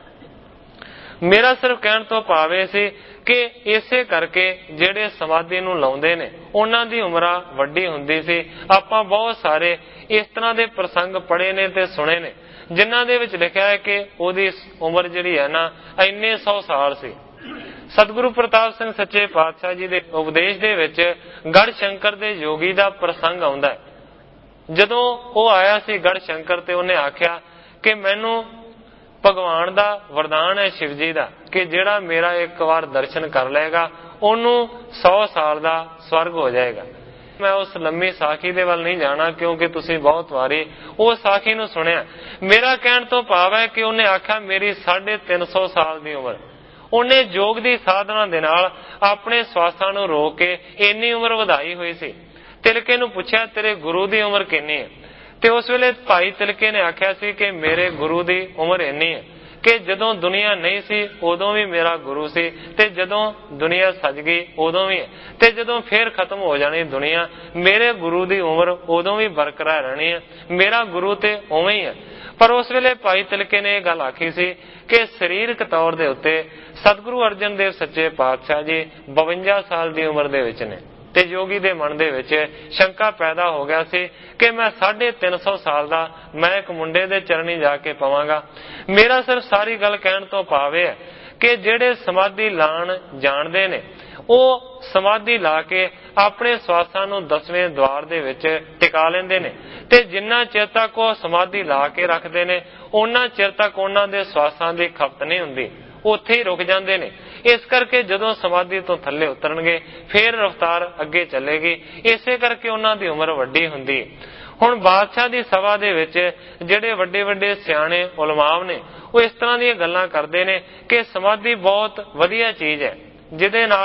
Speaker 1: ਮੇਰਾ ਸਿਰਫ ਕਹਿਣ ਤੋਂ ਭਾਵ ਇਹ ਸੀ ਕਿ ਇਸੇ ਕਰਕੇ ਜਿਹੜੇ ਸਮਾਧੀ ਨੂੰ ਲਾਉਂਦੇ ਨੇ ਉਹਨਾਂ ਦੀ ਉਮਰਾਂ ਵੱਡੀ ਹੁੰਦੀ ਸੀ। ਆਪਾਂ ਬਹੁਤ ਸਾਰੇ ਇਸ ਤਰ੍ਹਾਂ ਦੇ ਪ੍ਰਸੰਗ ਪੜ੍ਹੇ ਨੇ ਤੇ ਸੁਣੇ ਨੇ ਜਿਨ੍ਹਾਂ ਦੇ ਵਿੱਚ ਲਿਖਿਆ ਹੈ ਕਿ ਉਹਦੀ ਉਮਰ ਜਿਹੜੀ ਹੈ ਨਾ ਇੰਨੇ 100 ਸਾਲ ਸੀ। ਸਤਿਗੁਰੂ ਪ੍ਰਤਾਪ ਸਿੰਘ ਸੱਚੇ ਪਾਤਸ਼ਾਹ ਜੀ ਦੇ ਉਪਦੇਸ਼ ਦੇ ਵਿੱਚ ਗੜ ਸ਼ੰਕਰ ਦੇ ਯੋਗੀ ਦਾ ਪ੍ਰਸੰਗ ਆਉਂਦਾ ਹੈ। ਜਦੋਂ ਉਹ ਆਇਆ ਸੀ ਗੜ ਸ਼ੰਕਰ ਤੇ ਉਹਨੇ ਆਖਿਆ ਕਿ ਮੈਨੂੰ ਭਗਵਾਨ ਦਾ ਵਰਦਾਨ ਹੈ ਸ਼ਿਵ ਜੀ ਦਾ ਕਿ ਜਿਹੜਾ ਮੇਰਾ ਇੱਕ ਵਾਰ ਦਰਸ਼ਨ ਕਰ ਲਏਗਾ ਉਹਨੂੰ 100 ਸਾਲ ਦਾ ਸਵਰਗ ਹੋ ਜਾਏਗਾ। ਮੈਂ ਉਸ ਲੰਮੀ ਸਾਖੀ ਦੇ ਵੱਲ ਨਹੀਂ ਜਾਣਾ ਕਿਉਂਕਿ ਤੁਸੀਂ ਬਹੁਤ ਵਾਰੀ ਉਹ ਸਾਖੀ ਨੂੰ ਸੁਣਿਆ। ਮੇਰਾ ਕਹਿਣ ਤੋਂ ਭਾਵ ਹੈ ਕਿ ਉਹਨੇ ਆਖਿਆ ਮੇਰੀ 350 ਸਾਲ ਦੀ ਉਮਰ, ਉਹਨੇ ਯੋਗ ਦੀ ਸਾਧਨਾ ਦੇ ਨਾਲ ਆਪਣੇ ਸਵਾਸਾਂ ਨੂੰ ਰੋਕ ਕੇ ਇੰਨੀ ਉਮਰ ਵਧਾਈ ਹੋਈ ਸੀ। ਤਿਲਕੇ ਨੂੰ ਪੁੱਛਿਆ ਤੇਰੇ ਗੁਰੂ ਦੀ ਉਮਰ ਕਿੰਨੀ ਹੈ, ਤੇ ਉਸ ਵੇਲੇ ਭਾਈ ਤਿਲਕੇ ਨੇ ਆਖਿਆ ਸੀ ਕਿ ਮੇਰੇ ਗੁਰੂ ਦੀ ਉਮਰ ਇੰਨੀ ਹੈ ਕਿ ਜਦੋਂ ਦੁਨੀਆ ਨਹੀਂ ਸੀ ਉਦੋਂ ਵੀ ਮੇਰਾ ਗੁਰੂ ਸੀ, ਤੇ ਜਦੋਂ ਦੁਨੀਆ ਸੱਜ ਗਈ ਉਦੋਂ ਵੀ ਹੈ, ਤੇ ਜਦੋਂ ਫੇਰ ਖਤਮ ਹੋ ਜਾਣੀ ਦੁਨੀਆ ਮੇਰੇ ਗੁਰੂ ਦੀ ਉਮਰ ਉਦੋਂ ਵੀ ਬਰਕਰਾਰ ਰਹਿਣੀ ਹੈ। ਮੇਰਾ ਗੁਰੂ ਤੇ ਉਵੇਂ ਹੀ ਹੈ। ਪਰ ਉਸ ਵੇਲੇ ਭਾਈ ਤਿਲਕੇ ਨੇ ਇਹ ਗੱਲ ਆਖੀ ਸੀ ਕਿ ਸਰੀਰਕ ਤੌਰ ਦੇ ਉੱਤੇ ਸਤਿਗੁਰੂ ਅਰਜਨ ਦੇਵ ਸੱਚੇ ਪਾਤਸ਼ਾਹ ਜੀ 52 ਸਾਲ ਦੀ ਉਮਰ ਦੇ ਵਿੱਚ ਨੇ, ਤੇ ਯੋਗੀ ਦੇ ਮਨ ਦੇ ਵਿੱਚ ਸ਼ੰਕਾ ਪੈਦਾ ਹੋ ਗਿਆ ਸੀ ਕਿ ਮੈਂ 350 ਸਾਲ ਦਾ ਮੈਂ ਇੱਕ ਮੁੰਡੇ ਦੇ ਚਰਨੀ ਜਾ ਕੇ ਪਵਾਂਗਾ। ਮੇਰਾ ਸਿਰਫ ਸਾਰੀ ਗੱਲ ਕਹਿਣ ਤੋਂ ਭਾਵ ਹੈ ਕਿ ਜਿਹੜੇ ਸਮਾਧੀ ਲਾਣ ਜਾਣਦੇ ਨੇ ਉਹ ਸਮਾਧੀ ਲਾ ਕੇ ਆਪਣੇ ਸਵਾਸਾਂ ਨੂੰ 10ਵੇਂ ਦੁਆਰ ਦੇ ਵਿੱਚ ਟਿਕਾ ਲੈਂਦੇ ਨੇ, ਤੇ ਜਿੰਨਾ ਚਿਰ ਤੱਕ ਉਹ ਸਮਾਧੀ ਲਾ ਕੇ ਰੱਖਦੇ ਨੇ ਉਹਨਾਂ ਚਿਰ ਤੱਕ ਉਹਨਾਂ ਦੇ ਸਵਾਸਾਂ ਦੀ ਖਪਤ ਨਹੀਂ ਹੁੰਦੀ, ਉੱਥੇ ਹੀ ਰੁਕ ਜਾਂਦੇ ਨੇ। ਇਸ ਕਰਕੇ ਜਦੋਂ ਸਮਾਧੀ ਤੋਂ ਥੱਲੇ ਉਤਰਨਗੇ ਫੇਰ ਰਫ਼ਤਾਰ ਅੱਗੇ ਚੱਲੇਗੀ। ਇਸੇ ਕਰਕੇ ਉਹਨਾਂ ਦੀ ਉਮਰ ਵੱਡੀ ਹੁੰਦੀ ਹੈ। ਹੁਣ ਬਾਦਸ਼ਾਹ ਦੀ ਸਭਾ ਦੇ ਵਿੱਚ ਜਿਹੜੇ ਵੱਡੇ ਵੱਡੇ ਸਿਆਣੇ ਉਲਮਾਵ ਨੇ ਉਹ ਇਸ ਤਰ੍ਹਾਂ ਦੀਆਂ ਗੱਲਾਂ ਕਰਦੇ ਨੇ ਕਿ ਸਮਾਧੀ ਬਹੁਤ ਵਧੀਆ ਚੀਜ਼ ਹੈ ਜਿਹਦੇ ਨਾਲ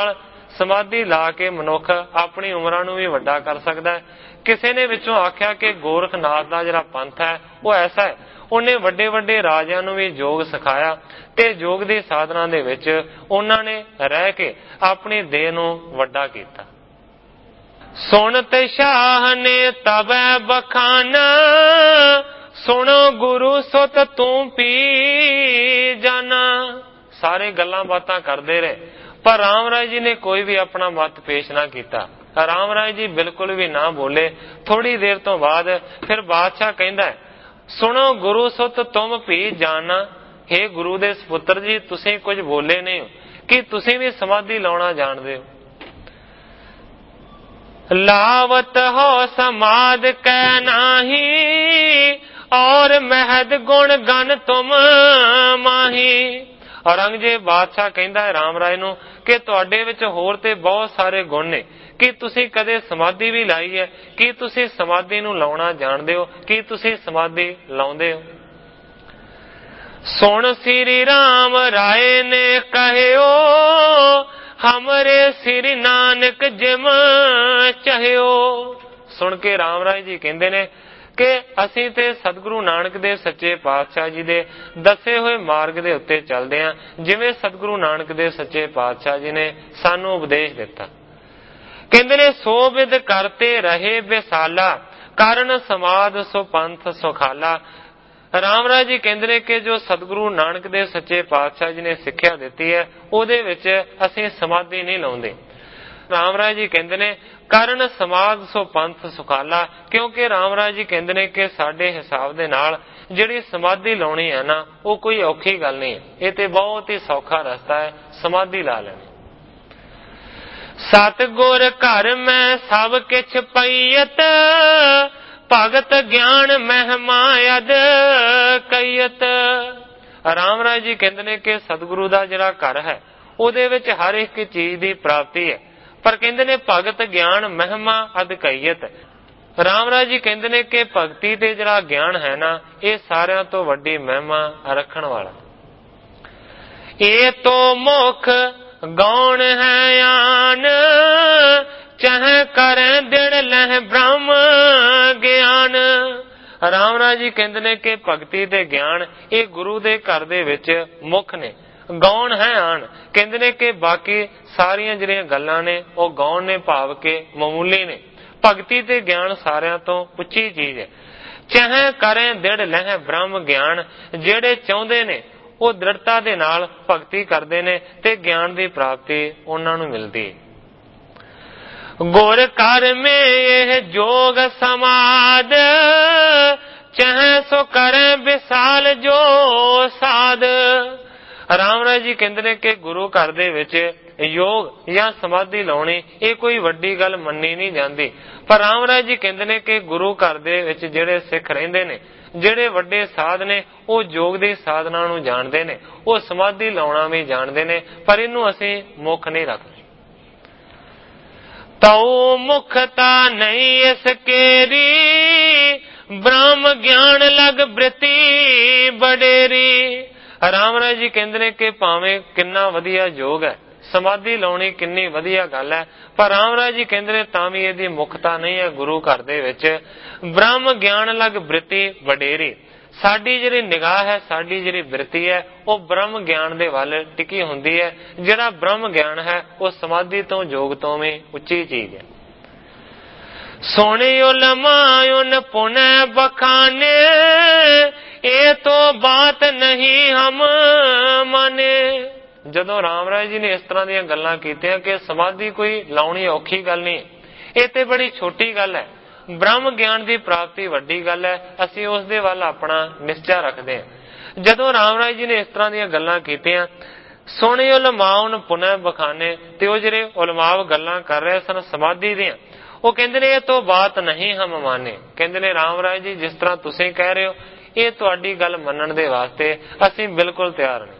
Speaker 1: समाधि ला के मनुख अपनी उमरां नूं भी वड्डा कर सकदा है। किसी ने विचों आख्या कि गोरखनाथ दा जिहड़ा पंथ है वो ऐसा है, उन्हें वड्डे वड्डे राजियां नूं भी योग सिखाया ते योग दी साधना दे विच उन्हां ने रह के अपनी देह नूं वड्डा कीता। सुनत शाह ने तबै बखाना, सुनो गुरु सुत तू पी जाना। सारे गल्लां बातां करते रहे, पर राम राय जी ने कोई भी अपना मत पेश ना किया। राम राय जी बिल्कुल भी ना बोले। थोड़ी देर तो बाद फिर बादशाह कहता है, सुनो गुरु सुत तुम पी जाना। हे गुरु दे सपुत्र जी, तुसीं कुछ बोले नहीं हो कि तुसीं भी समाधि लाउणा जाणदे हो। लावत हो समाध कै नाही, और महद गुण गन तुम माही। औरंगजेब बादशाह कहता है राम राय नूं कि तुहाडे विच होर ते बहुत सारे गुण ने, कि तुसीं कदे समाधि भी लाई है, कि तुसीं समाधि नूं लाउणा जाणदे हो, कि तुसीं समाधि लाउंदे हो। सुन श्री राम राय ने कहियो, हमरे श्री नानक जिम चाहियो। सुन के राम राय जी कहते ने कि असीं ते सतगुरु नानक देव सच्चे पातशाह जी दे दसे हुए मार्ग दे उत्ते चलदे हां, जिवें सतगुरु नानक देव सच्चे पातशाह जी ने सानू उपदेश दिता। कहते ने सो विद करते रहे बेसाला, कारण समाध सो पंथ सुखाला। राम राय जी कहते ने कि जो सतगुरु नानक देव सच्चे पातशाह जी ने सिक्ख्या दिती है, उहदे विच असीं समाधि नहीं लाउंदे। राम राय जी कहते ने कारण समाध सो पंथ सुखाला, क्योंकि राम राय जी कहते ने कि साडे हिसाब दे नाल जिहड़ी समाधि लाउणी है ना, वो कोई औखी गल नहीं है। ये ते बहुत ही सौखा रस्ता है, समाधि ला लेनी। सतगुर घर में सब किछ पईयत, भगत ज्ञान महिमा अद कईयत। राम राय जी कहते ने कि सतगुरु दा जिहड़ा घर है, उहदे विच हर एक चीज दी प्राप्ति है, पर कहते ने भगत ज्ञान महिमा अद कईयत। राम राय जी कहते ने कि भगती ते जिहड़ा ज्ञान है ना, ये सारियां तो वड्डी महिमा रखण वाला। ये तो मुख गौण है आन, चाहे करें दिड़ लह ब्रह्म ज्ञान। राम राय जी कहते ने कि भगती ते ज्ञान ये गुरु दे घर दे विच मुख ने, गौण है आन। कहते ने कि बाकी सारियां जिहड़ियां गल्लां ने वो गौण ने, भाव के मामूली ने। भगती ते ज्ञान सारियां तो उच्ची चीज है। चाहे करें दिड़ लह ब्रह्म ज्ञान, जेड़े चाहुंदे ने वो दृढ़ता दे नाल भगती करदे ने ते ज्ञान दी प्राप्ति उन्हां नूं मिलदी है। गुर कर में यह जोग समाद, चाहे सो करे विशाल जो साध। राम राय जी कहते ने कि गुरु घर दे विच योग या समाधि लाउणी ये कोई वड्डी गल मन्नी नहीं जाती। पर राम राय जी कहते ने कि गुरु घर दे विच जिहड़े सिख रहिंदे ने, जिहड़े वड्डे साध ने, वो योग दी साधना नूं जाणदे ने, वो समाधि लाउणा भी जाणदे ने, पर इनू असीं मुख नहीं रखदे। तौ मुखता नहीं इस केरी, ब्रह्म ज्ञान लग बृति बडेरी। राम राय जी कहते ने कि भावें किन्ना वधिया योग है, समाधि लाउणी किन्नी वधिया गल है, पर राम राय जी कहते ने तां भी इहदी मुखता नहीं है गुरु घर दे विच। ब्रह्म ज्ञान लग बृति वडेरी, साडी जिहड़ी निगाह है, साडी जिहड़ी बृति है, वो ब्रह्म ज्ञान दे वल टिकी हुंदी है। जिहड़ा ब्रह्म ज्ञान है वो समाधि तो योग तो भी उच्ची चीज है। सोने उलमायुन पुनः बखाने, ये तो बात नहीं हम माने। जदों राम राय जी ने इस तरह दी गल्लां कीतियां कि समाधि कोई लाउणी औखी गल नहीं, ये ते बड़ी छोटी गल है, ब्रह्म ज्ञान की प्राप्ति वड्डी गल है, असीं उस दे वल अपना निश्चा रखते हैं। जदों राम राय जी ने इस तरह दी गल्लां कीतियां, सोने उलमाउन पुनः बखाने, ते वो जिहड़े उलमाव गल्लां कर रहे सन समाधि दियां, वो कहते ने ये तो बात नहीं हम माने। कहते ने राम राय जी जिस तरह तुसीं कह रहे हो, ये तुहाडी गल मनण दे वास्ते असीं बिल्कुल तैयार नहीं।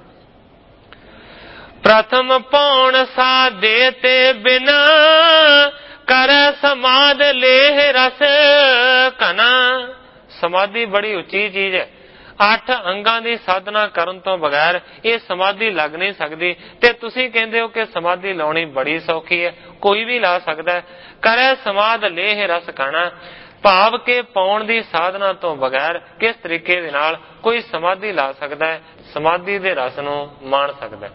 Speaker 1: प्रथम पौण साधे ते बिना, कर समाध लेह रस कना। समाधि बड़ी उच्ची चीज है, 8 ਅੰਗਾਂ ਦੀ ਸਾਧਨਾ ਕਰਨ ਤੋਂ ਬਗੈਰ ਇਹ ਸਮਾਧੀ ਲੱਗ ਨਹੀਂ ਸਕਦੀ। ਤੇ ਤੁਸੀਂ ਕਹਿੰਦੇ ਹੋ ਕਿ ਸਮਾਧੀ ਲਾਉਣੀ ਬੜੀ ਸੌਖੀ ਹੈ, ਕੋਈ ਵੀ ਲਾ ਸਕਦਾ ਹੈ। ਕਰੇ ਸਮਾਧ ਲੇਹ ਰਸ ਕਣਾ, ਭਾਵ ਕੇ ਪਾਉਣ ਦੀ ਸਾਧਨਾ ਤੋਂ ਬਗੈਰ ਕਿਸ ਤਰੀਕੇ ਦੇ ਨਾਲ ਕੋਈ ਸਮਾਧੀ ਲਾ ਸਕਦਾ ਹੈ, ਸਮਾਧੀ ਦੇ ਰਸ ਨੂੰ ਮਾਣ ਸਕਦਾ ਹੈ।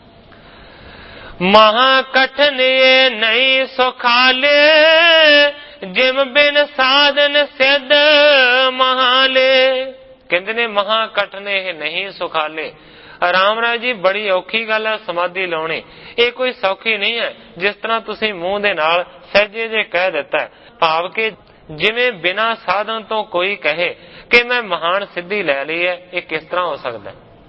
Speaker 1: ਮਹਾ ਕਠਨ ਇਹ ਨਹੀਂ ਸੁਖਾਲੇ, ਜਿਮ ਬਿਨ ਸਾਧਨ ਸਿੱਧ ਮਹਾਲੇ। ਕਹਿੰਦੇ ਨੇ ਮਹਾ ਕਠਨ ਇਹ ਨਹੀਂ ਸੁਖਾਲੇ। ਰਾਮ ਰਾਜ ਜੀ ਬੜੀ ਔਖੀ ਗੱਲ ਹੈ ਸਮਾਧੀ ਲਾਉਣੀ, ਇਹ ਕੋਈ ਸੌਖੀ ਨਹੀਂ ਹੈ ਜਿਸ ਤਰ੍ਹਾਂ ਤੁਸੀਂ ਮੂੰਹ ਦੇ ਨਾਲ ਸਹਿਜੇ ਜੇ ਕਹਿ ਦਿੱਤਾ। ਭਾਵ ਕਿ ਜਿਵੇਂ ਬਿਨਾਂ ਸਾਧਨ ਤੋਂ ਕੋਈ ਕਹੇ ਕਿ ਮੈਂ ਮਹਾਨ ਸਿੱਧੀ ਲੈ ਲਈ ਹੈ, ਇਹ ਕਿਸ ਤਰ੍ਹਾਂ ਹੋ ਸਕਦਾ।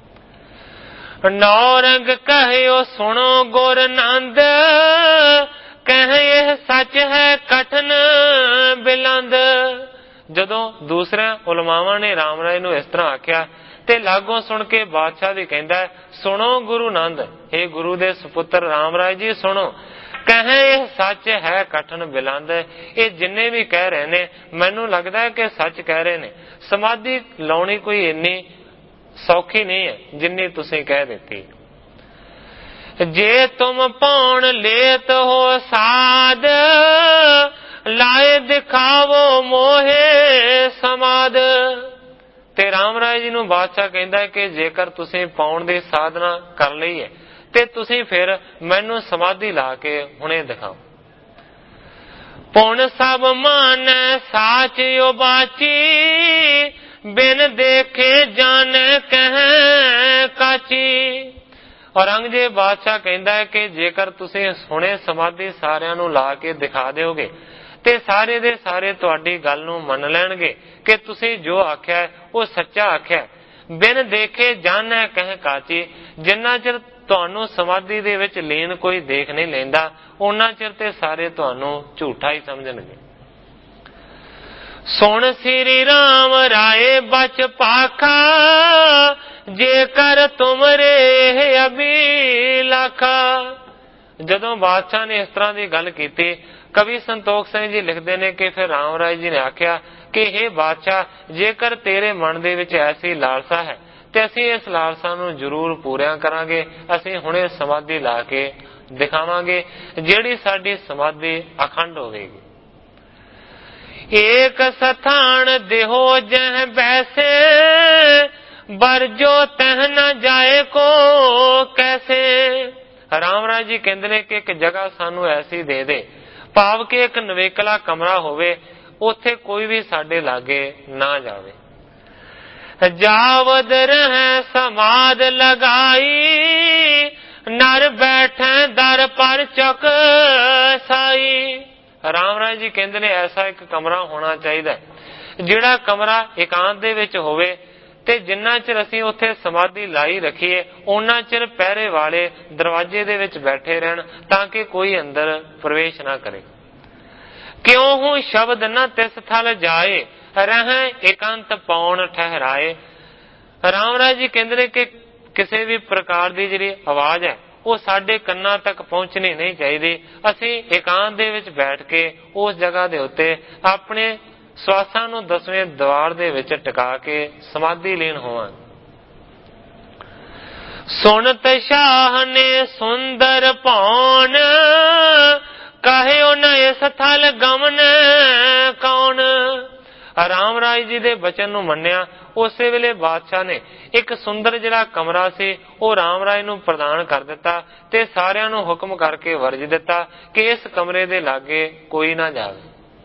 Speaker 1: ਨੌ ਰੰਗ ਕਹਿਓ ਸੁਣੋ ਗੁਰ ਨੰਦ, ਕਹੇ ਇਹ ਸੱਚ ਹੈ ਕਠਨ ਬਿਲੰਦ। ਜਦੋਂ ਦੂਸਰਿਆਂ ਉਲਮਾਵਾਂ ਨੇ ਰਾਮ ਰਾਏ ਨੂੰ ਇਸ ਤਰ੍ਹਾਂ ਆਖਿਆ ਤੇ ਲਾਗੋਂ ਸੁਣ ਕੇ ਬਾਦਸ਼ਾਹ ਵੀ ਕਹਿੰਦਾ ਸੁਣੋ ਗੁਰੂ ਨੰਦ, ਇਹ ਗੁਰੂ ਦੇ ਸੁਪੁੱਤਰ ਰਾਮ ਰਾਏ ਜੀ ਸੁਣੋ। ਕਹੇ ਇਹ ਸੱਚ ਹੈ ਕਠਨ ਬਿਲੰਦ, ਇਹ ਜਿੰਨੇ ਵੀ ਕਹਿ ਰਹੇ ਨੇ ਮੈਨੂੰ ਲੱਗਦਾ ਹੈ ਕਿ ਸੱਚ ਕਹਿ ਰਹੇ ਨੇ। ਸਮਾਧੀ ਲਾਉਣੀ ਕੋਈ ਇੰਨੀ ਸੌਖੀ ਨਹੀਂ ਹੈ ਜਿੰਨੀ ਤੁਸੀਂ ਕਹਿ ਦਿੱਤੀ। ਜੇ ਤੁਮ ਪਾਉਣ ਲੇਤ ਹੋ ਸਾਧ, ਲਾਏ ਦਿਖਾਵੋ ਮੋਹੇ ਸਮਾਦ। ਤੇ ਰਾਮ ਰਾਏ ਜੀ ਨੂੰ ਬਾਦਸ਼ਾਹ ਕਹਿੰਦਾ ਕਿ ਜੇਕਰ ਤੁਸੀਂ ਪਾਉਣ ਦੀ ਸਾਧਨਾ ਕਰ ਲਈ ਹੈ ਤੇ ਤੁਸੀਂ ਫਿਰ ਮੈਨੂੰ ਸਮਾਧੀ ਲਾ ਕੇ ਹੁਣੇ ਦਿਖਾਓ। ਪੁਣ ਸਭ ਮਾਨ ਸਾਚ ਉਬਾਚੀ, ਬਿਨ ਦੇਖੇ ਜਾਣੇ ਕਹਿ ਕਾਚੀ। ਔਰੰਗਜ਼ੇਬ ਬਾਦਸ਼ਾਹ ਕਹਿੰਦਾ ਹੈ ਕਿ ਜੇਕਰ ਤੁਸੀਂ ਹੁਣੇ ਸਮਾਧੀ ਸਾਰਿਆਂ ਨੂੰ ਲਾ ਕੇ ਦਿਖਾ ਦਿਓਗੇ ਤੇ ਸਾਰੇ ਦੇ ਸਾਰੇ ਤੁਹਾਡੀ ਗੱਲ ਨੂੰ ਮੰਨ ਲੈਣਗੇ ਕਿ ਤੁਸੀਂ ਜੋ ਆਖਿਆ ਉਹ ਸੱਚਾ ਆਖਿਆ। ਬਿਨ ਦੇਖੇ ਜਾਣੇ ਕਹਿ ਕਾਚੀ, ਜਿੰਨਾ ਚਿਰ ਤੁਹਾਨੂੰ ਸਮਾਧੀ ਦੇ ਵਿੱਚ ਲੀਨ ਕੋਈ ਦੇਖ ਨਹੀਂ ਲੈਂਦਾ ਉਹਨਾਂ ਚਿਰ ਤੇ ਸਾਰੇ ਤੁਹਾਨੂੰ ਝੂਠਾ ਹੀ ਸਮਝਣਗੇ। ਸੁਣ ਸ੍ਰੀ ਰਾਮ ਰਾਏ ਬਚ ਪਾਖਾ, ਜੇਕਰ ਤੁਮਰੇ ਅਭਿਲਾਖਾ। ਜਦੋਂ ਬਾਦਸ਼ਾਹ ਨੇ ਇਸ ਤਰ੍ਹਾਂ ਦੀ ਗੱਲ ਕੀਤੀ, ਕਵੀ ਸੰਤੋਖ ਸਿੰਘ ਜੀ ਲਿਖਦੇ ਨੇ ਕਿ ਫਿਰ ਰਾਮ ਰਾਏ ਜੀ ਨੇ ਆਖਿਆ ਕਿ हे ਬਾਦਸ਼ਾਹ, ਜੇਕਰ ਤੇਰੇ ਮਨ ਦੇ ਵਿੱਚ ਐਸੀ ਲਾਲਸਾ ਹੈ ਤੇ ਅਸੀਂ ਇਸ ਲਾਲਸਾ ਨੂੰ ਜ਼ਰੂਰ ਪੂਰਿਆ ਕਰਾਂਗੇ। ਅਸੀਂ ਹੁਣੇ ਸਮਾਧੀ ਲਾ ਕੇ ਦਿਖਾਵਾਂਗੇ ਜਿਹੜੀ ਸਾਡੀ ਸਮਾਧੀ ਅਖੰਡ ਹੋਵੇਗੀ। ਏਕ ਸਥਾਨ ਦੇਹੋ ਜਹ ਬੈਸੇ, ਬਰਜੋ ਤਹ ਨ ਜਾਏ ਕੋ ਕੈਸੇ। ਰਾਮ ਰਾਜ ਜੀ ਕਹਿੰਦੇ ਨੇ ਕਿ ਇੱਕ ਜਗ੍ਹਾ ਸਾਨੂੰ ਐਸੀ ਦੇ ਦੇ, ਭਾਵ ਕਿ ਇੱਕ ਨਵੇਕਲਾ ਕਮਰਾ ਹੋਵੇ, ਉੱਥੇ ਕੋਈ ਵੀ ਸਾਡੇ ਲਾਗੇ ਨਾ ਜਾਵੇ। ਜਾਵਦ ਰਹਿ ਸਮਾਦ ਲਗਾਈ, ਨਰ ਬੈਠੇ ਦਰ ਪਰ ਚੁਕ ਸਾਈ। ਰਾਮ ਰਾਜ ਜੀ ਕਹਿੰਦੇ ਨੇ ਐਸਾ ਇੱਕ ਕਮਰਾ ਹੋਣਾ ਚਾਹੀਦਾ ਜਿਹੜਾ ਕਮਰਾ ਇਕਾਂਤ ਦੇ ਵਿੱਚ ਹੋਵੇ ਤੇ ਜਿੰਨਾ ਚਿਰ ਅਸੀਂ ਉੱਥੇ ਸਮਾਧੀ ਲਾਈ ਰੱਖੀਏ ਉਹਨਾਂ ਚਿਰ ਪਹਿਰੇ ਵਾਲੇ ਦਰਵਾਜ਼ੇ ਦੇ ਵਿੱਚ ਬੈਠੇ ਰਹਿਣ ਤਾਂ ਕਿ ਕੋਈ ਅੰਦਰ ਪ੍ਰਵੇਸ਼ ਨਾ ਕਰੇ। ਕਿਉਂ ਹੂੰ ਸ਼ਬਦ ਨਾ ਤਿਸ ਥਲ ਜਾਏ, ਰਹਿ ਇਕੰਤ ਪੌਣ ਠਹਿਰਾਏ। ਰਾਮ ਰਾਜ ਜੀ ਕਹਿੰਦੇ ਨੇ ਕਿ ਕਿਸੇ ਵੀ ਪ੍ਰਕਾਰ ਦੀ ਜਿਹੜੀ ਆਵਾਜ਼ ਹੈ ਉਹ ਸਾਡੇ ਕੰਨਾਂ ਤੱਕ ਪਹੁੰਚਣੀ ਨਹੀਂ ਚਾਹੀਦੀ। ਅਸੀਂ ਇਕਾਂਤ ਦੇ ਵਿੱਚ ਬੈਠ ਕੇ ਉਸ ਜਗ੍ਹਾ ਦੇ ਉੱਤੇ ਆਪਣੇ ਸਵਾਸਾਂ ਨੂੰ 10ਵੇਂ ਦਵਾਰ ਦੇ ਵਿੱਚ ਟਿਕਾ ਕੇ ਸਮਾਧੀ ਲੀਨ ਹੋਵਾਂ। ਸੁਣਤ ਸ਼ਾਹ ਨੇ ਸੁੰਦਰ ਭੌਣ, ਕਹਿਓ ਨ ਇਸ ਥਲ ਗਮਨ ਕੌਣ। ਰਾਮ ਰਾਏ ਜੀ ਦੇ ਬਚਨ ਨੂੰ ਮੰਨਿਆ। ਉਸੇ ਵੇਲੇ ਬਾਦਸ਼ਾਹ ਨੇ ਇੱਕ ਸੁੰਦਰ ਜਿਹੜਾ ਕਮਰਾ ਸੀ ਉਹ ਰਾਮ ਰਾਏ ਨੂੰ ਪ੍ਰਦਾਨ ਕਰ ਦਿੱਤਾ ਤੇ ਸਾਰਿਆਂ ਨੂੰ ਹੁਕਮ ਕਰਕੇ ਵਰਜ ਦਿੱਤਾ ਕਿ ਇਸ ਕਮਰੇ ਦੇ ਲਾਗੇ ਕੋਈ ਨਾ ਜਾਵੇ।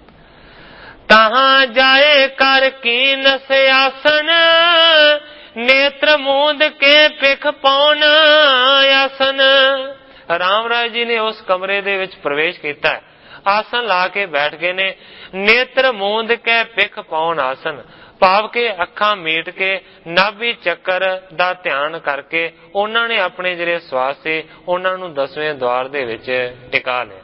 Speaker 1: ਤਹਾਂ ਜਾਏ ਕਰ ਕੀਨ ਸਿਆਸਨ, ਨੇਤਰ ਮੂੰਦ ਕੇ ਪਿਖ ਪੌਣ ਆਸਨ। ਰਾਮ ਰਾਏ ਜੀ ਨੇ ਉਸ ਕਮਰੇ ਦੇ ਵਿੱਚ ਪ੍ਰਵੇਸ਼ ਕੀਤਾ, ਆਸਨ ਲਾ ਕੇ ਬੈਠ ਗਏ ਨੇ। ਨੇਤਰ ਮੂੰਦ ਕੇ ਪਿਖ ਪਾਉਣ ਆਸਨ, ਭਾਵ ਕੇ ਅੱਖਾਂ ਮੀਟ ਕੇ ਨਾਭੀ ਚੱਕਰ ਦਾ ਧਿਆਨ ਕਰਕੇ ਉਹਨਾਂ ਨੇ ਆਪਣੇ ਜਿਹੜੇ ਸਵਾਸ ਸੀ ਉਹਨਾਂ ਨੂੰ 10ਵੇਂ ਦਵਾਰ ਦੇ ਵਿੱਚ ਟਿਕਾ ਲਿਆ।